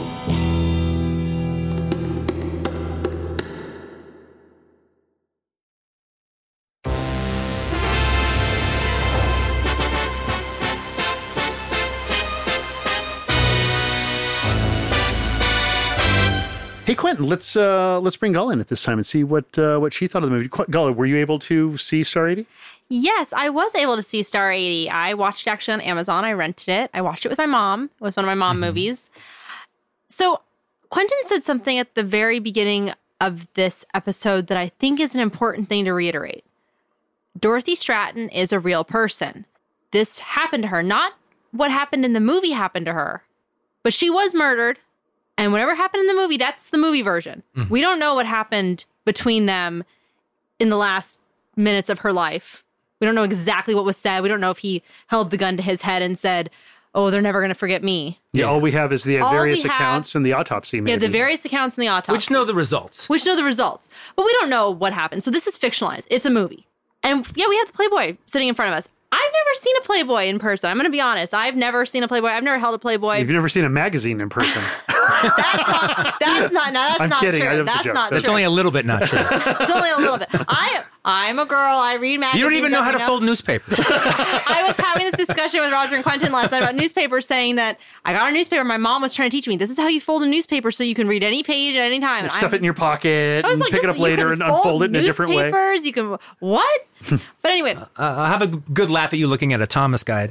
Speaker 3: Hey, Quentin, let's uh, let's bring Gala in at this time and see what uh, what she thought of the movie. Gala, were you able to see Star eighty?
Speaker 1: Yes, I was able to see Star eighty. I watched it actually on Amazon. I rented it. I watched it with my mom. It was one of my mom mm-hmm. movies. So Quentin said something at the very beginning of this episode that I think is an important thing to reiterate. Dorothy Stratton is a real person. This happened to her. Not what happened in the movie happened to her, but she was murdered. And whatever happened in the movie, that's the movie version. Mm-hmm. We don't know what happened between them in the last minutes of her life. We don't know exactly what was said. We don't know if he held the gun to his head and said, oh, they're never going to forget me.
Speaker 3: Yeah, all we have is the
Speaker 1: All
Speaker 3: various
Speaker 1: we have-
Speaker 3: accounts and the autopsy. Maybe.
Speaker 1: Yeah, the various accounts in the autopsy.
Speaker 2: Which know the results.
Speaker 1: Which know the results. But we don't know what happened. So this is fictionalized. It's a movie. And yeah, we have the Playboy sitting in front of us. I've never seen a Playboy in person. I'm going to be honest. I've never seen a Playboy. I've never held a Playboy.
Speaker 3: You've never seen a magazine in person.
Speaker 1: That's not, that's not, no, that's
Speaker 3: I'm
Speaker 1: not
Speaker 3: kidding.
Speaker 1: true.
Speaker 3: I- that was a
Speaker 1: That's
Speaker 3: joke.
Speaker 1: not
Speaker 2: That's
Speaker 1: true.
Speaker 2: only a little bit not true.
Speaker 1: It's only a little bit. I, I'm a girl. I read magazines.
Speaker 2: You don't even know how to
Speaker 1: every
Speaker 2: fold newspapers.
Speaker 1: I was having this discussion with Roger and Quentin last night about newspapers, saying that I got a newspaper. My mom was trying to teach me, this is how you fold a newspaper so you can read any page at any time.
Speaker 3: And stuff
Speaker 1: I'm-
Speaker 3: it in your pocket
Speaker 1: I was
Speaker 3: and
Speaker 1: like,
Speaker 3: pick it
Speaker 1: this-
Speaker 3: up
Speaker 1: you
Speaker 3: later
Speaker 1: can
Speaker 3: and unfold it in a different way.
Speaker 1: newspapers, You can, what? But anyway.
Speaker 2: Uh, I'll have a good laugh at you looking at a Thomas guide.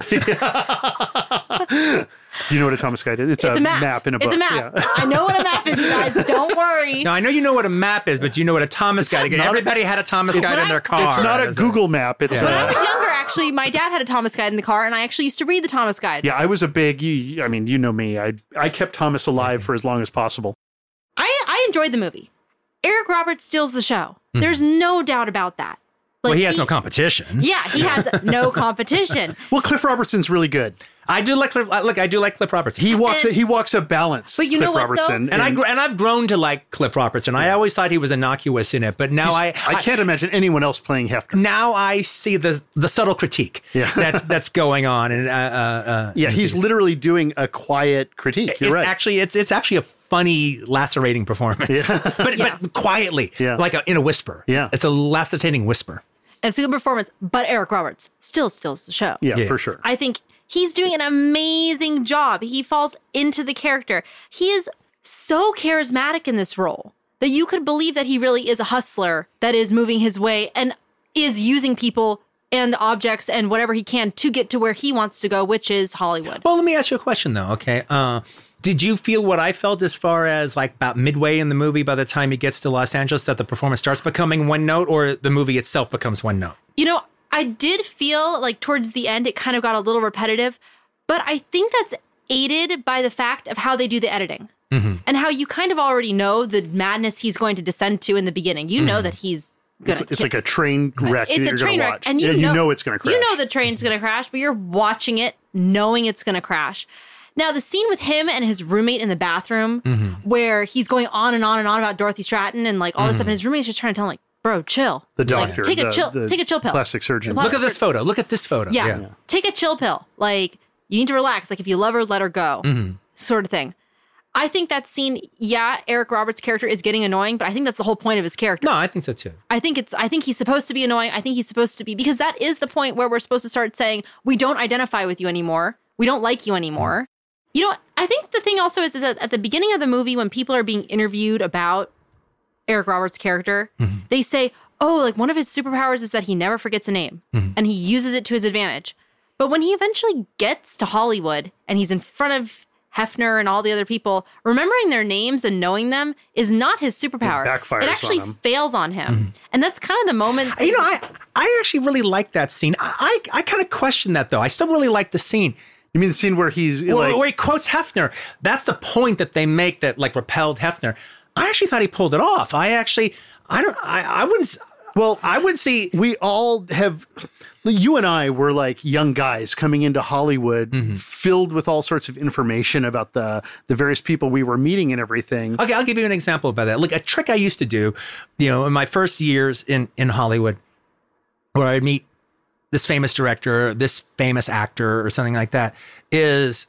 Speaker 3: Do you know what a Thomas guide is? It's,
Speaker 1: It's
Speaker 3: a,
Speaker 1: a map.
Speaker 3: in a book.
Speaker 1: It's a map.
Speaker 3: Yeah.
Speaker 1: I know what a map is, you guys. Don't worry.
Speaker 2: Now, I know you know what a map is, but do you know what a Thomas guide is?
Speaker 3: not a-
Speaker 2: Everybody had a Thomas
Speaker 3: It's
Speaker 2: guide in
Speaker 1: not-
Speaker 2: their car.
Speaker 3: It's not a
Speaker 2: As
Speaker 3: Google map. It's
Speaker 1: When I
Speaker 3: a,
Speaker 1: was younger, actually, my dad had a Thomas guide in the car, and I actually used to read the Thomas guide.
Speaker 3: yeah, I was a big, you, I mean, you know me. I I kept Thomas alive for as long as possible.
Speaker 1: I, I enjoyed the movie. Eric Roberts steals the show. There's no doubt about that. Like,
Speaker 2: Well, he has no competition.
Speaker 1: Yeah, he has no competition.
Speaker 3: Well, Cliff Robertson's really good.
Speaker 2: I do like Cliff. Look, I do like Cliff Robertson.
Speaker 3: He walks.
Speaker 1: And-
Speaker 3: he walks a balance.
Speaker 1: But you
Speaker 3: Cliff
Speaker 1: know what, though?
Speaker 3: Robertson,
Speaker 2: and I gr- and I've grown to like Cliff Robertson. I always thought he was innocuous in it, but now I,
Speaker 3: I can't imagine anyone else playing Hefner.
Speaker 2: now I see the the subtle critique
Speaker 3: Yeah.
Speaker 2: that's that's going on, and uh, uh, uh,
Speaker 3: Yeah,
Speaker 2: in
Speaker 3: he's
Speaker 2: these.
Speaker 3: literally doing a quiet critique.
Speaker 2: It's
Speaker 3: You're right.
Speaker 2: actually it's it's actually a funny, lacerating performance, but
Speaker 1: Yeah.
Speaker 2: but quietly,
Speaker 3: Yeah.
Speaker 2: like a, in a whisper.
Speaker 3: Yeah.
Speaker 2: it's a lacerating whisper.
Speaker 1: It's a good performance, but Eric Roberts still steals the show.
Speaker 3: yeah,
Speaker 2: Yeah.
Speaker 3: for sure.
Speaker 1: I think he's doing an amazing job. He falls into the character. He is so charismatic in this role that you could believe that he really is a hustler that is moving his way and is using people and objects and whatever he can to get to where he wants to go, which is Hollywood.
Speaker 2: Well, let me ask you a question though. Okay, uh, did you feel what I felt as far as like about midway in the movie, by the time he gets to Los Angeles, that the performance starts becoming one note, or the movie itself becomes one note?
Speaker 1: You know, I did feel like towards the end, it kind of got a little repetitive, but I think that's aided by the fact of how they do the editing
Speaker 2: Mm-hmm.
Speaker 1: and how you kind of already know the madness he's going to descend to in the beginning. You know that he's going
Speaker 3: It's,
Speaker 1: to
Speaker 3: it's like a train wreck.
Speaker 1: It's
Speaker 3: that
Speaker 1: a
Speaker 3: you're
Speaker 1: train
Speaker 3: gonna
Speaker 1: wreck,
Speaker 3: watch.
Speaker 1: and you,
Speaker 3: yeah,
Speaker 1: know,
Speaker 3: you know it's going to crash.
Speaker 1: You know the train's going to crash, but you're watching it knowing it's going to crash. Now, the scene with him and his roommate in the bathroom,
Speaker 3: Mm-hmm.
Speaker 1: where he's going on and on and on about Dorothy Stratton and like all this stuff, and his roommate's just trying to tell him, like, bro, chill.
Speaker 3: the
Speaker 1: Like,
Speaker 3: doctor.
Speaker 1: take a
Speaker 3: the-
Speaker 1: chill.
Speaker 3: the
Speaker 1: take a chill pill.
Speaker 3: Plastic surgeon.
Speaker 1: The
Speaker 2: Look at this photo. Look at this photo.
Speaker 1: Yeah. Take a chill pill. Like, you need to relax. Like, if you love her, let her go.
Speaker 2: Mm-hmm.
Speaker 1: Sort of thing. I think that scene, yeah, Eric Roberts' character is getting annoying, but I think that's the whole point of his character.
Speaker 2: No, I think so too.
Speaker 1: I think it's I think he's supposed to be annoying. I think he's supposed to be, because that is the point where we're supposed to start saying, we don't identify with you anymore. We don't like you anymore. You know, I think the thing also is, is that at the beginning of the movie, when people are being interviewed about Eric Roberts' character,
Speaker 2: Mm-hmm.
Speaker 1: they say, oh, like one of his superpowers is that he never forgets a name
Speaker 2: Mm-hmm.
Speaker 1: and he uses it to his advantage. But when he eventually gets to Hollywood and he's in front of Hefner and all the other people, remembering their names and knowing them is not his superpower.
Speaker 3: It backfires
Speaker 1: It actually
Speaker 3: on him.
Speaker 1: fails on him.
Speaker 2: Mm-hmm.
Speaker 1: And that's kind of the moment.
Speaker 2: You know, I I actually really like that scene. I I, I kind of question that though. I still really like the scene.
Speaker 3: You mean the scene where he's
Speaker 2: Well,
Speaker 3: like,
Speaker 2: where he quotes Hefner. That's the point that they make that like repelled Hefner. I actually thought he pulled it off. I actually, I don't, I, I wouldn't,
Speaker 3: well,
Speaker 2: I wouldn't see.
Speaker 3: we all have, you and I were like young guys coming into Hollywood,
Speaker 2: Mm-hmm.
Speaker 3: filled with all sorts of information about the the various people we were meeting and everything.
Speaker 2: Okay, I'll give you an example about that. Look, a trick I used to do, you know, in my first years in, in Hollywood, where I meet this famous director, this famous actor, or something like that, is,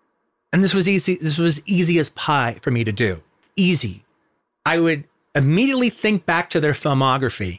Speaker 2: and this was easy, this was easy as pie for me to do. Easy. I would immediately think back to their filmography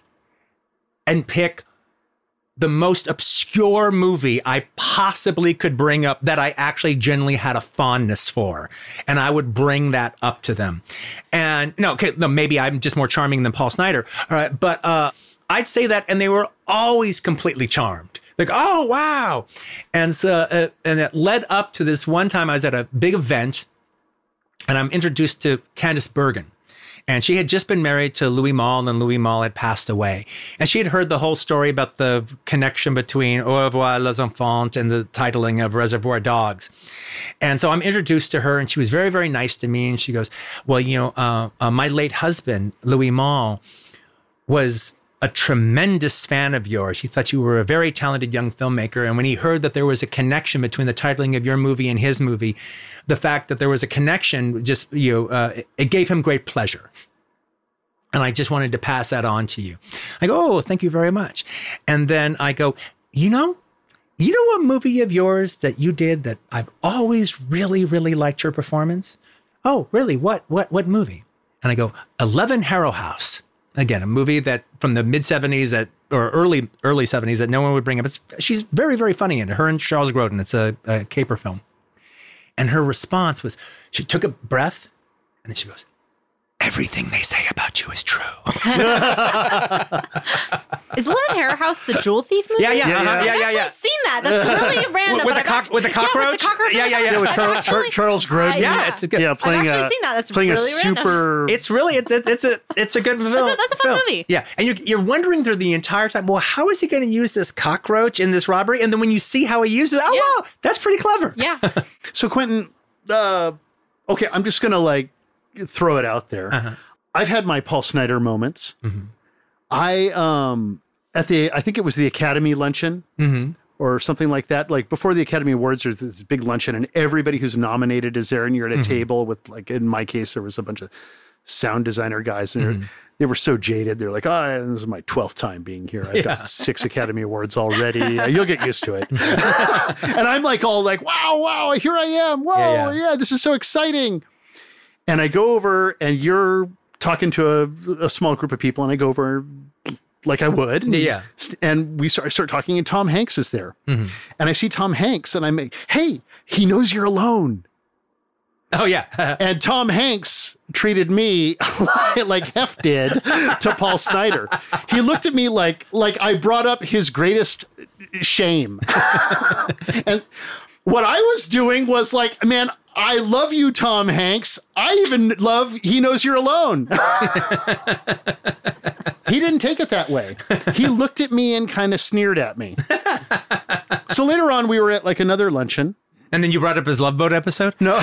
Speaker 2: and pick the most obscure movie I possibly could bring up that I actually genuinely had a fondness for. And I would bring that up to them. And no, okay, no, maybe I'm just more charming than Paul Snider. All right. But uh, I'd say that, and they were always completely charmed. Like, oh, wow. And so, uh, and it led up to this one time I was at a big event and I'm introduced to Candice Bergen. And she had just been married to Louis Malle, and Louis Malle had passed away. And she had heard the whole story about the connection between Au revoir les enfants and the titling of Reservoir Dogs. And so I'm introduced to her, and she was very, very nice to me. And she goes, well, you know, uh, uh, my late husband, Louis Malle, was a tremendous fan of yours. He thought you were a very talented young filmmaker. And when he heard that there was a connection between the titling of your movie and his movie, the fact that there was a connection just, you know, uh, it gave him great pleasure. And I just wanted to pass that on to you. I go, oh, thank you very much. And then I go, you know, you know what movie of yours that you did that I've always really, really liked your performance? Oh, really? What, what, what movie? And I go, eleven Harrow House. Again, a movie that from the mid seventies that, or early, early seventies that no one would bring up. It's, she's very, very funny in it. Her and Charles Grodin. It's a, a caper film. And her response was, she took a breath and then she goes, everything they say about you is true.
Speaker 1: Is eleven Harrow House the Jewel Thief movie?
Speaker 2: Yeah, yeah,
Speaker 3: yeah,
Speaker 2: uh-huh,
Speaker 3: yeah.
Speaker 2: yeah,
Speaker 1: I've
Speaker 2: yeah, yeah.
Speaker 1: actually seen that. That's really random.
Speaker 2: With,
Speaker 1: but
Speaker 2: the, cock, with the cockroach?
Speaker 1: Yeah, with the cockroach.
Speaker 2: Yeah, yeah, yeah.
Speaker 3: Yeah, with Char- Char- Charles Grodin.
Speaker 2: Yeah,
Speaker 1: yeah.
Speaker 2: it's good.
Speaker 3: Yeah, playing
Speaker 1: I've actually
Speaker 3: a,
Speaker 1: seen that. That's
Speaker 3: playing
Speaker 1: really
Speaker 3: a
Speaker 1: random.
Speaker 3: super...
Speaker 2: It's really, it's, it's a it's a good film.
Speaker 1: That's a, that's a fun
Speaker 2: film.
Speaker 1: movie.
Speaker 2: Yeah. And you're, you're wondering through the entire time, well, how is he going to use this cockroach in this robbery? And then when you see how he uses it, oh,
Speaker 1: Yeah.
Speaker 2: wow, that's pretty clever.
Speaker 1: Yeah.
Speaker 3: So Quentin, uh, okay, I'm just going to like throw it out there.
Speaker 2: Uh-huh.
Speaker 3: I've had my Paul Snider moments.
Speaker 2: Mm-hmm.
Speaker 3: I, um, at the, I think it was the Academy luncheon
Speaker 2: Mm-hmm.
Speaker 3: or something like that. Like before the Academy Awards, there's this big luncheon and everybody who's nominated is there. And you're at a
Speaker 2: Mm-hmm.
Speaker 3: table with, like, in my case, there was a bunch of sound designer guys and
Speaker 2: Mm-hmm.
Speaker 3: they were so jaded. They're like, oh, this is my twelfth time being here. I've
Speaker 2: Yeah.
Speaker 3: got six Academy Awards already. Uh, you'll get used to it. And I'm like, all like, wow, wow, here I am. Whoa,
Speaker 2: Yeah,
Speaker 3: yeah,
Speaker 2: yeah.
Speaker 3: this is so exciting. And I go over and you're talking to a, a small group of people and I go over like I would. And,
Speaker 2: Yeah.
Speaker 3: And we start, start talking and Tom Hanks is there.
Speaker 2: Mm-hmm.
Speaker 3: And I see Tom Hanks and I'm like, hey, he knows you're alone.
Speaker 2: Oh, yeah.
Speaker 3: And Tom Hanks treated me like Hef did to Paul Snider. He looked at me like like I brought up his greatest shame. And what I was doing was like, man, I love you, Tom Hanks. I even love He Knows You're Alone. He didn't take it that way. He looked at me and kind of sneered at me. So later on, we were at like another luncheon.
Speaker 2: And then you brought up his Love Boat episode?
Speaker 3: No.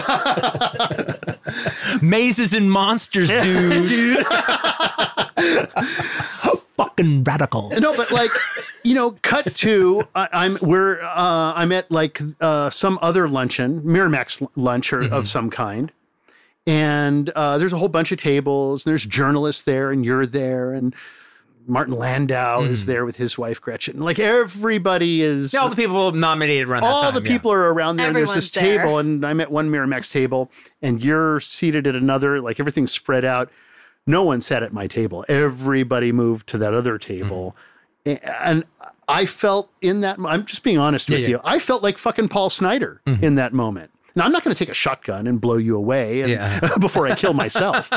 Speaker 2: Mazes and monsters, dude.
Speaker 3: Dude.
Speaker 2: Fucking radical.
Speaker 3: No, but like, you know, cut to I, I'm we're uh, I'm at like uh, some other luncheon, Miramax lunch or,
Speaker 2: Mm-hmm.
Speaker 3: of some kind, and uh, there's a whole bunch of tables. And there's journalists there, and you're there, and Martin Landau
Speaker 2: Mm-hmm.
Speaker 3: is there with his wife Gretchen. Like everybody is.
Speaker 2: Yeah, all the people nominated around that
Speaker 3: all
Speaker 2: time,
Speaker 3: the
Speaker 2: yeah.
Speaker 3: people are around there. And there's
Speaker 1: Everyone's
Speaker 3: this
Speaker 1: there.
Speaker 3: table, and I'm at one Miramax table, and you're seated at another. Like everything's spread out. No one sat at my table. Everybody moved to that other table.
Speaker 2: Mm-hmm.
Speaker 3: And I felt in that, I'm just being honest with
Speaker 2: yeah.
Speaker 3: you. I felt like fucking Paul Snider
Speaker 2: Mm-hmm.
Speaker 3: in that moment. Now, I'm not going to take a shotgun and blow you away and,
Speaker 2: Yeah.
Speaker 3: before I kill myself.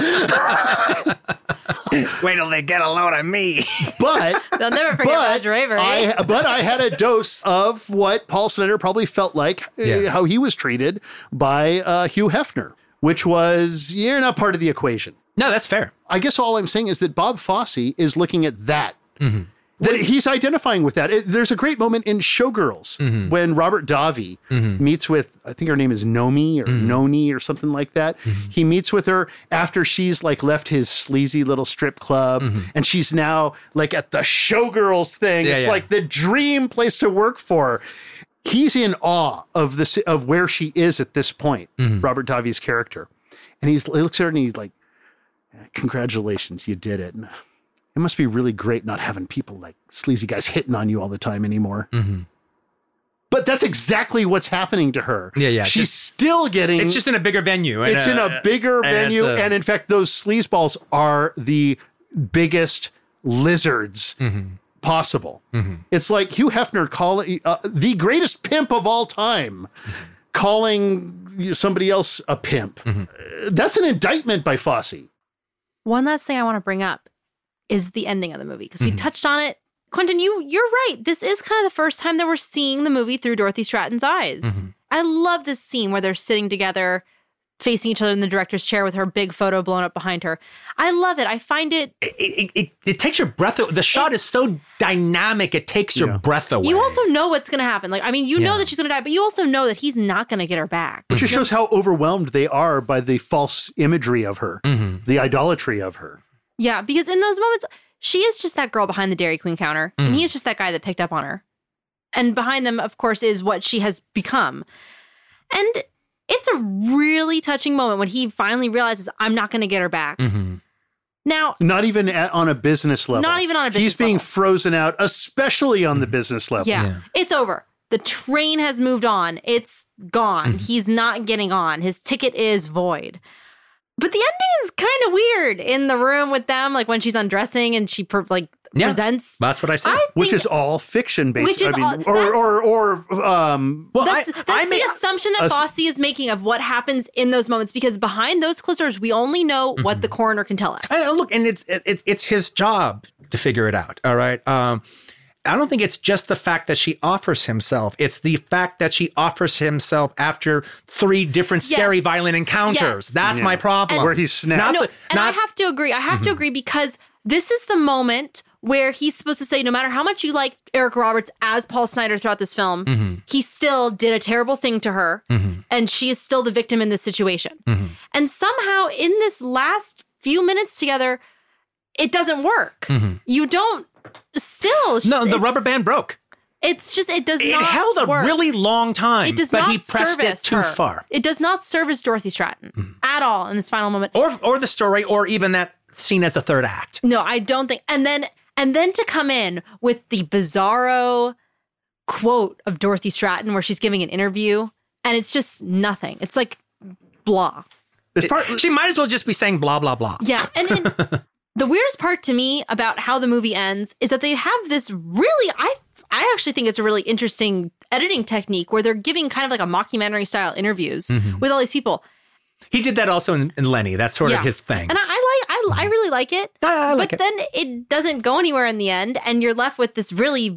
Speaker 2: Wait till they get a load of me.
Speaker 3: But,
Speaker 1: They'll never forget
Speaker 3: but,
Speaker 1: Roger Avery.
Speaker 3: I, but I had a dose of what Paul Snider probably felt like, uh,
Speaker 2: Yeah.
Speaker 3: how he was treated by uh, Hugh Hefner, which was, you're not part of the equation.
Speaker 2: No, that's fair.
Speaker 3: I guess all I'm saying is that Bob Fosse is looking at that.
Speaker 2: Mm-hmm.
Speaker 3: That he's identifying with that. It, there's a great moment in Showgirls
Speaker 2: Mm-hmm.
Speaker 3: when Robert Davi meets with, I think her name is Nomi or
Speaker 2: Mm-hmm.
Speaker 3: Noni or something like that. He meets with her after she's like left his sleazy little strip club and she's now like at the Showgirls thing.
Speaker 2: Mm-hmm. Yeah,
Speaker 3: it's
Speaker 2: yeah.
Speaker 3: like the dream place to work for. He's in awe of the si- of where she is at this point,
Speaker 2: Mm-hmm.
Speaker 3: Robert Davi's character. And he's, he looks at her and he's like, congratulations, you did it. And it must be really great not having people like sleazy guys hitting on you all the time anymore.
Speaker 2: Mm-hmm.
Speaker 3: But that's exactly what's happening to her.
Speaker 2: Yeah, yeah,
Speaker 3: She's
Speaker 2: just-
Speaker 3: still getting.
Speaker 2: It's just in a bigger venue. and,
Speaker 3: It's in a
Speaker 2: uh,
Speaker 3: bigger
Speaker 2: and
Speaker 3: venue,
Speaker 2: it's a-
Speaker 3: and in fact, those sleazeballs are the biggest lizards
Speaker 2: Mm-hmm.
Speaker 3: possible. It's like Hugh Hefner calling uh, the greatest pimp of all time, calling somebody else a pimp.
Speaker 2: Mm-hmm.
Speaker 3: Uh, That's an indictment by Fosse.
Speaker 1: One last thing I want to bring up is the ending of the movie, because we
Speaker 2: Mhm.
Speaker 1: touched on it. Quentin, you, you're right. This is kind of the first time that we're seeing the movie through Dorothy Stratton's eyes.
Speaker 2: Mhm.
Speaker 1: I love this scene where they're sitting together, facing each other in the director's chair with her big photo blown up behind her. I love it. I find it...
Speaker 2: It, it, it, it takes your breath away. The shot is so dynamic, it takes your
Speaker 3: Yeah.
Speaker 2: breath away.
Speaker 1: You also know what's going to happen. Like, I mean, you know
Speaker 2: Yeah.
Speaker 1: that she's going to die, but you also know that he's not going to get her back.
Speaker 3: Which just shows how overwhelmed they are by the false imagery of her,
Speaker 2: Mhm.
Speaker 3: the idolatry of her.
Speaker 1: Yeah, because in those moments, she is just that girl behind the Dairy Queen counter, mm. and he is just that guy that picked up on her. And behind them, of course, is what she has become. And it's a really touching moment when he finally realizes, I'm not going to get her back.
Speaker 2: Mm-hmm.
Speaker 1: Now,
Speaker 3: not even at, on a business level.
Speaker 1: Not even on a business level.
Speaker 3: He's being level. frozen out, especially on mm-hmm. the business level.
Speaker 1: Yeah.
Speaker 2: yeah.
Speaker 1: It's over. The train has moved on. It's gone. Mm-hmm. He's not getting on. His ticket is void. But the ending is kind of weird in the room with them, like when she's undressing and she per- like
Speaker 2: yeah,
Speaker 1: presents.
Speaker 2: That's what I said.
Speaker 1: I
Speaker 3: which is all fiction based.
Speaker 1: Which is
Speaker 3: I mean,
Speaker 1: all,
Speaker 3: or, or or um.
Speaker 1: Well, that's, I, that's I the may, assumption that
Speaker 3: uh,
Speaker 1: Fosse is making of what happens in those moments, because behind those closed doors, we only know mm-hmm. what the coroner can tell us.
Speaker 2: I, look, and it's it, it's his job to figure it out. All right. Um, I don't think it's just the fact that she offers himself. It's the fact that she offers himself after three different scary, yes. violent encounters. Yes. That's yeah. my problem.
Speaker 3: And, Where he's snapped.
Speaker 1: No,
Speaker 2: the,
Speaker 1: and
Speaker 2: not,
Speaker 1: I have to agree. I have mm-hmm. to agree because this is the moment where he's supposed to say, no matter how much you like Eric Roberts as Paul Snider throughout this film, mm-hmm. he still did a terrible thing to her, mm-hmm. and she is still the victim in this situation. Mm-hmm. And somehow in this last few minutes together, it doesn't work. Mm-hmm. You don't... Still,
Speaker 2: no, the rubber band broke.
Speaker 1: It's just, it does
Speaker 2: it
Speaker 1: not
Speaker 2: It held a
Speaker 1: work.
Speaker 2: really long time,
Speaker 1: it does
Speaker 2: but
Speaker 1: not
Speaker 2: he pressed it too
Speaker 1: her.
Speaker 2: far.
Speaker 1: It does not service Dorothy Stratton mm. at all in this final moment.
Speaker 2: Or or the story, or even that scene as a third act.
Speaker 1: No, I don't think. And then, and then to come in with the bizarro quote of Dorothy Stratton where she's giving an interview, and it's just nothing. It's like, blah.
Speaker 2: It, far, she might as well just be saying blah, blah, blah.
Speaker 1: Yeah, and... and the weirdest part to me about how the movie ends is that they have this really, I I actually think it's a really interesting editing technique where they're giving kind of like a mockumentary style interviews mm-hmm. with all these people.
Speaker 2: He did that also in, in Lenny. That's sort
Speaker 1: yeah.
Speaker 2: of his thing.
Speaker 1: And I, I like, I, I really like it.
Speaker 2: I, I like
Speaker 1: but
Speaker 2: it.
Speaker 1: then it doesn't go anywhere in the end, and you're left with this really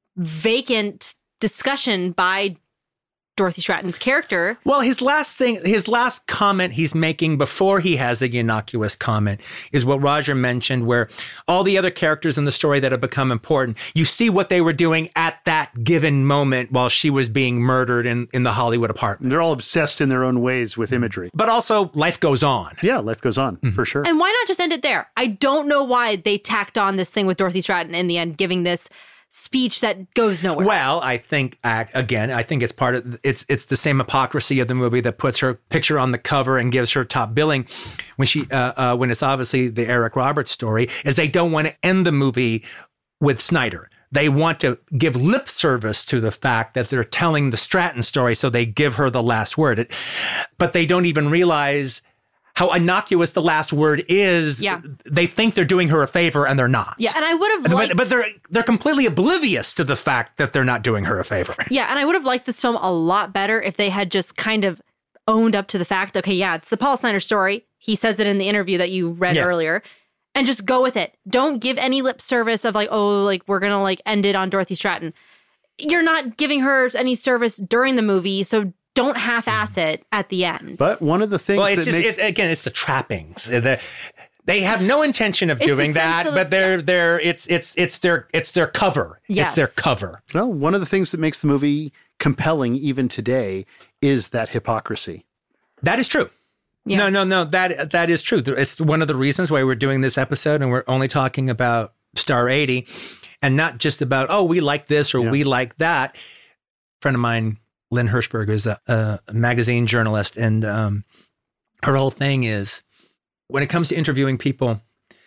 Speaker 1: vacant discussion by Dorothy Stratton's character.
Speaker 2: Well, his last thing, his last comment he's making before he has the innocuous comment is what Roger mentioned, where all the other characters in the story that have become important, you see what they were doing at that given moment while she was being murdered in, in the Hollywood apartment.
Speaker 3: They're all obsessed in their own ways with imagery.
Speaker 2: But also, life goes on.
Speaker 3: Yeah, life goes on, mm-hmm. for sure.
Speaker 1: And why not just end it there? I don't know why they tacked on this thing with Dorothy Stratton in the end, giving this speech that goes nowhere.
Speaker 2: Well, I think, uh, again, I think it's part of, it's it's the same hypocrisy of the movie that puts her picture on the cover and gives her top billing when she, uh, uh, when it's obviously the Eric Roberts story, is they don't want to end the movie with Snider. They want to give lip service to the fact that they're telling the Stratton story, so they give her the last word. It, but they don't even realize how innocuous the last word is.
Speaker 1: Yeah.
Speaker 2: They think they're doing her a favor and they're not.
Speaker 1: Yeah, and I would have liked...
Speaker 2: But, but they're they're completely oblivious to the fact that they're not doing her a favor.
Speaker 1: Yeah, and I would have liked this film a lot better if they had just kind of owned up to the fact that, okay, yeah, it's the Paul Snider story. He says it in the interview that you read yeah. earlier. And just go with it. Don't give any lip service of like, oh, like we're going to like end it on Dorothy Stratton. You're not giving her any service during the movie, so don't half-ass it at the end.
Speaker 3: But one of the things
Speaker 2: well, it's
Speaker 3: that
Speaker 2: just,
Speaker 3: makes...
Speaker 2: it's, again, it's the trappings. The, they have no intention of doing that, of, but they're yeah. they're it's it's it's their it's their cover.
Speaker 1: Yes.
Speaker 2: It's their cover.
Speaker 3: Well, one of the things that makes the movie compelling even today is that hypocrisy.
Speaker 2: That is true. Yeah. No, no, no. That that is true. It's one of the reasons why we're doing this episode, and we're only talking about Star eighty, and not just about oh we like this or yeah. we like that. A friend of mine, Lynn Hirschberg, is a, a magazine journalist, and um, her whole thing is when it comes to interviewing people,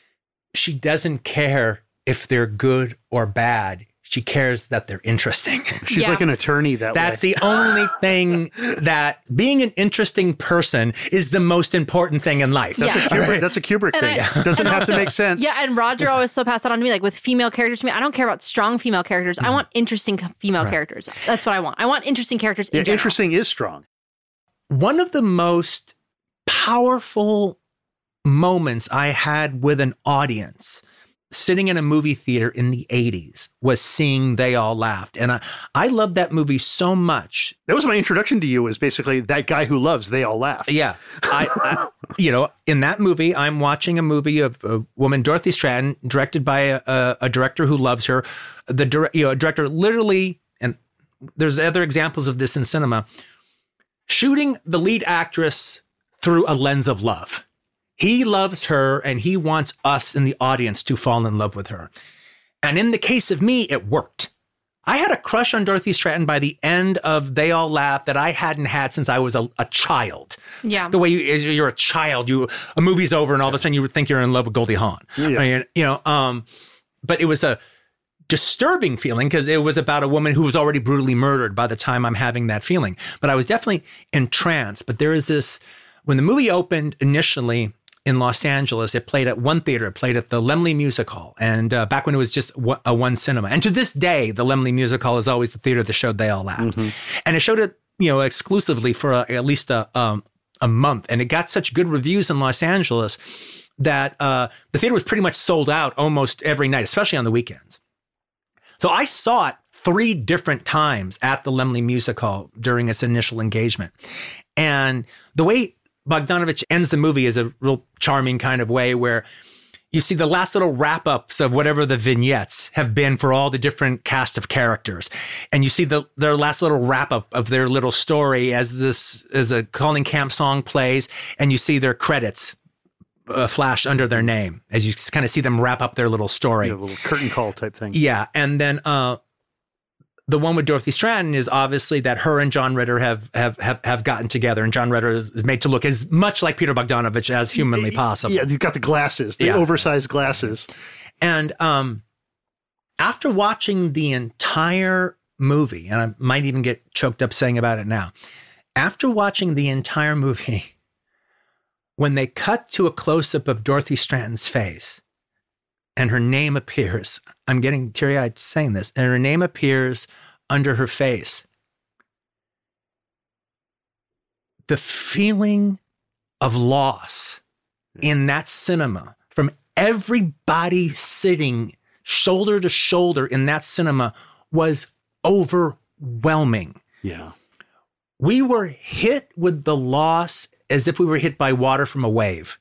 Speaker 2: she doesn't care if they're good or bad. She cares that they're interesting.
Speaker 3: She's yeah. like an attorney that
Speaker 2: That's
Speaker 3: way.
Speaker 2: the only thing that being an interesting person is the most important thing in life.
Speaker 3: That's,
Speaker 1: yeah.
Speaker 3: a, Kubrick, that's a Kubrick thing. I, Doesn't have also, to make sense.
Speaker 1: Yeah, and Roger always so passed that on to me, like with female characters to me, I don't care about strong female characters. Mm-hmm. I want interesting female right. characters. That's what I want. I want interesting characters in
Speaker 3: yeah,
Speaker 1: general.
Speaker 3: Interesting is strong.
Speaker 2: One of the most powerful moments I had with an audience sitting in a movie theater in the eighties was seeing They All Laughed. And I, I loved that movie so much.
Speaker 3: That was my introduction to you, was basically that guy who loves They All Laugh.
Speaker 2: Yeah. I, I you know, in that movie, I'm watching a movie of a woman, Dorothy Stratton, directed by a, a, a director who loves her. The direct, you know, a director literally, and there's other examples of this in cinema, shooting the lead actress through a lens of love. He loves her, and he wants us in the audience to fall in love with her. And in the case of me, it worked. I had a crush on Dorothy Stratton by the end of They All Laugh that I hadn't had since I was a, a child.
Speaker 1: Yeah.
Speaker 2: The way you, you're a child, you a movie's over and all of a sudden you think you're in love with Goldie Hawn. Yeah. I mean, you know, um, but it was a disturbing feeling because it was about a woman who was already brutally murdered by the time I'm having that feeling. But I was definitely entranced. But there is this, when the movie opened initially in Los Angeles, it played at one theater. It played at the Laemmle Music Hall. And uh, back when it was just a one cinema. And to this day, the Laemmle Music Hall is always the theater that showed They All Laughed. Mm-hmm. And it showed it, you know, exclusively for a, at least a, um, a month. And it got such good reviews in Los Angeles that uh, the theater was pretty much sold out almost every night, especially on the weekends. So I saw it three different times at the Laemmle Music Hall during its initial engagement. And the way Bogdanovich ends the movie is a real charming kind of way where you see the last little wrap-ups of whatever the vignettes have been for all the different cast of characters. And you see the their last little wrap-up of their little story as this as a Colleen Camp song plays, and you see their credits uh, flashed under their name as you kind of see them wrap up their little story.
Speaker 3: Yeah, a little curtain call type thing.
Speaker 2: Yeah. And then uh, the one with Dorothy Stratton is obviously that her and John Ritter have, have have have gotten together, and John Ritter is made to look as much like Peter Bogdanovich as humanly possible.
Speaker 3: Yeah, he's got the glasses, the yeah. oversized glasses.
Speaker 2: And um, after watching the entire movie, and I might even get choked up saying about it now, after watching the entire movie, when they cut to a close-up of Dorothy Stratton's face, and her name appears, I'm getting teary-eyed saying this, and her name appears under her face. The feeling of loss in that cinema from everybody sitting shoulder to shoulder in that cinema was overwhelming.
Speaker 3: Yeah.
Speaker 2: We were hit with the loss as if we were hit by water from a wave.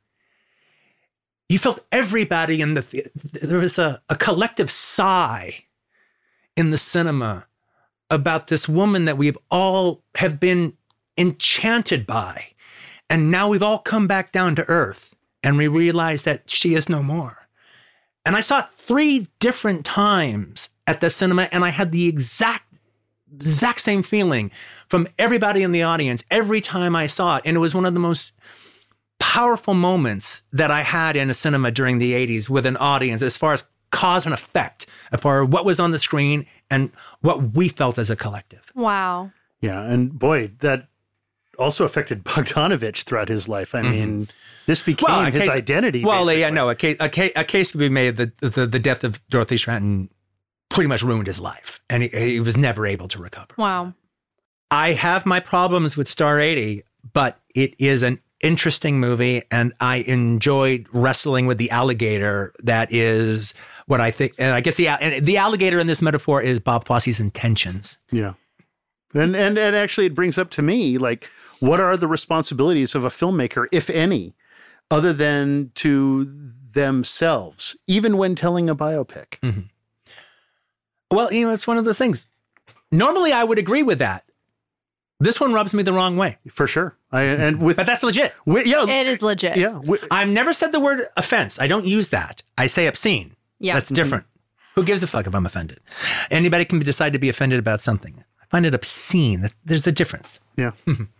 Speaker 2: You felt everybody in the, th- there was a, a collective sigh in the cinema about this woman that we've all have been enchanted by. And now we've all come back down to earth and we realize that she is no more. And I saw it three different times at the cinema, and I had the exact, exact same feeling from everybody in the audience every time I saw it. And it was one of the most powerful moments that I had in a cinema during the eighties with an audience as far as cause and effect, as far as what was on the screen and what we felt as a collective.
Speaker 1: Wow.
Speaker 3: Yeah. And boy, that also affected Bogdanovich throughout his life. I mm-hmm. mean, this became well, his
Speaker 2: case,
Speaker 3: identity.
Speaker 2: Well,
Speaker 3: basically.
Speaker 2: yeah, no, a case, a case, a case could be made that the, the death of Dorothy Stratton pretty much ruined his life, and he, he was never able to recover.
Speaker 1: Wow.
Speaker 2: I have my problems with Star eighty, but it is an interesting movie, and I enjoyed wrestling with the alligator. That is what I think. And I guess the and the alligator in this metaphor is Bob Fosse's intentions.
Speaker 3: Yeah. And, and and actually it brings up to me, like, what are the responsibilities of a filmmaker, if any, other than to themselves, even when telling a biopic?
Speaker 2: Mm-hmm. Well, you know, it's one of those things. Normally I would agree with that. This one rubs me the wrong way.
Speaker 3: For sure. I, and with,
Speaker 2: but that's legit.
Speaker 3: With, yeah,
Speaker 1: it is legit.
Speaker 3: Yeah. With,
Speaker 2: I've never said the word offense. I don't use that. I say obscene.
Speaker 1: Yeah.
Speaker 2: That's different. Mm-hmm. Who gives a fuck if I'm offended? Anybody can decide to be offended about something. I find it obscene. There's a difference.
Speaker 3: Yeah.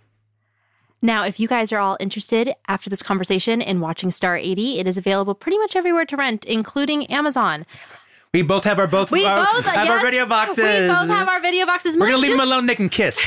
Speaker 1: Now, if you guys are all interested after this conversation in watching Star eighty, it is available pretty much everywhere to rent, including Amazon.
Speaker 2: We both have our both.
Speaker 1: We
Speaker 2: our,
Speaker 1: both
Speaker 2: have
Speaker 1: yes,
Speaker 2: our video boxes.
Speaker 1: We both have our video boxes.
Speaker 2: We're
Speaker 1: Mine
Speaker 2: gonna leave
Speaker 1: just,
Speaker 2: them alone. They can kiss.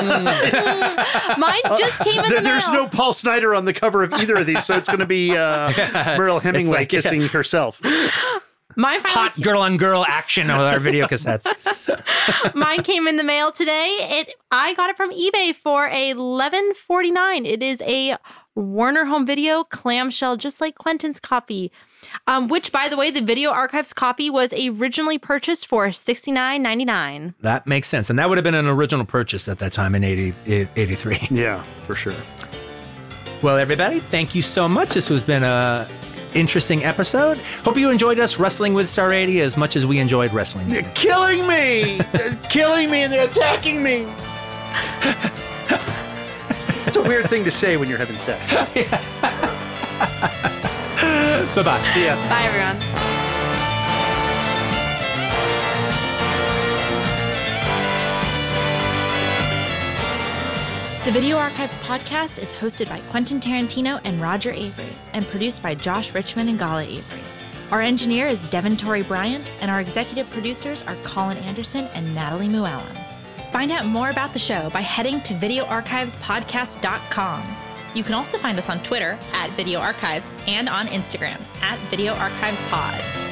Speaker 1: Mine just came in
Speaker 3: there,
Speaker 1: the mail.
Speaker 3: There's no Paul Snider on the cover of either of these, so it's going to be uh, Merle Hemingway like, kissing yeah. herself.
Speaker 1: Mine finally
Speaker 2: hot girl on girl action with our video cassettes.
Speaker 1: Mine came in the mail today. It I got it from eBay for eleven forty-nine. It is a Warner Home Video clamshell, just like Quentin's copy. Um, which, by the way, the Video Archives copy was originally purchased for sixty-nine ninety-nine.
Speaker 2: That makes sense. And that would have been an original purchase at that time in eighty, eighty-three.
Speaker 3: Yeah, for sure.
Speaker 2: Well, everybody, thank you so much. This has been a interesting episode. Hope you enjoyed us wrestling with Star eighty as much as we enjoyed wrestling.
Speaker 3: They're killing me! They're killing me and they're attacking me! It's a weird thing to say when you're having sex.
Speaker 2: Yeah. Bye-bye. See ya.
Speaker 1: Bye, everyone. The Video Archives podcast is hosted by Quentin Tarantino and Roger Avery and produced by Josh Richmond and Gala Avery. Our engineer is Devin Torrey Bryant, and our executive producers are Colin Anderson and Natalie Muallim. Find out more about the show by heading to video archives podcast dot com. You can also find us on Twitter at Video Archives and on Instagram at Video Archives Pod.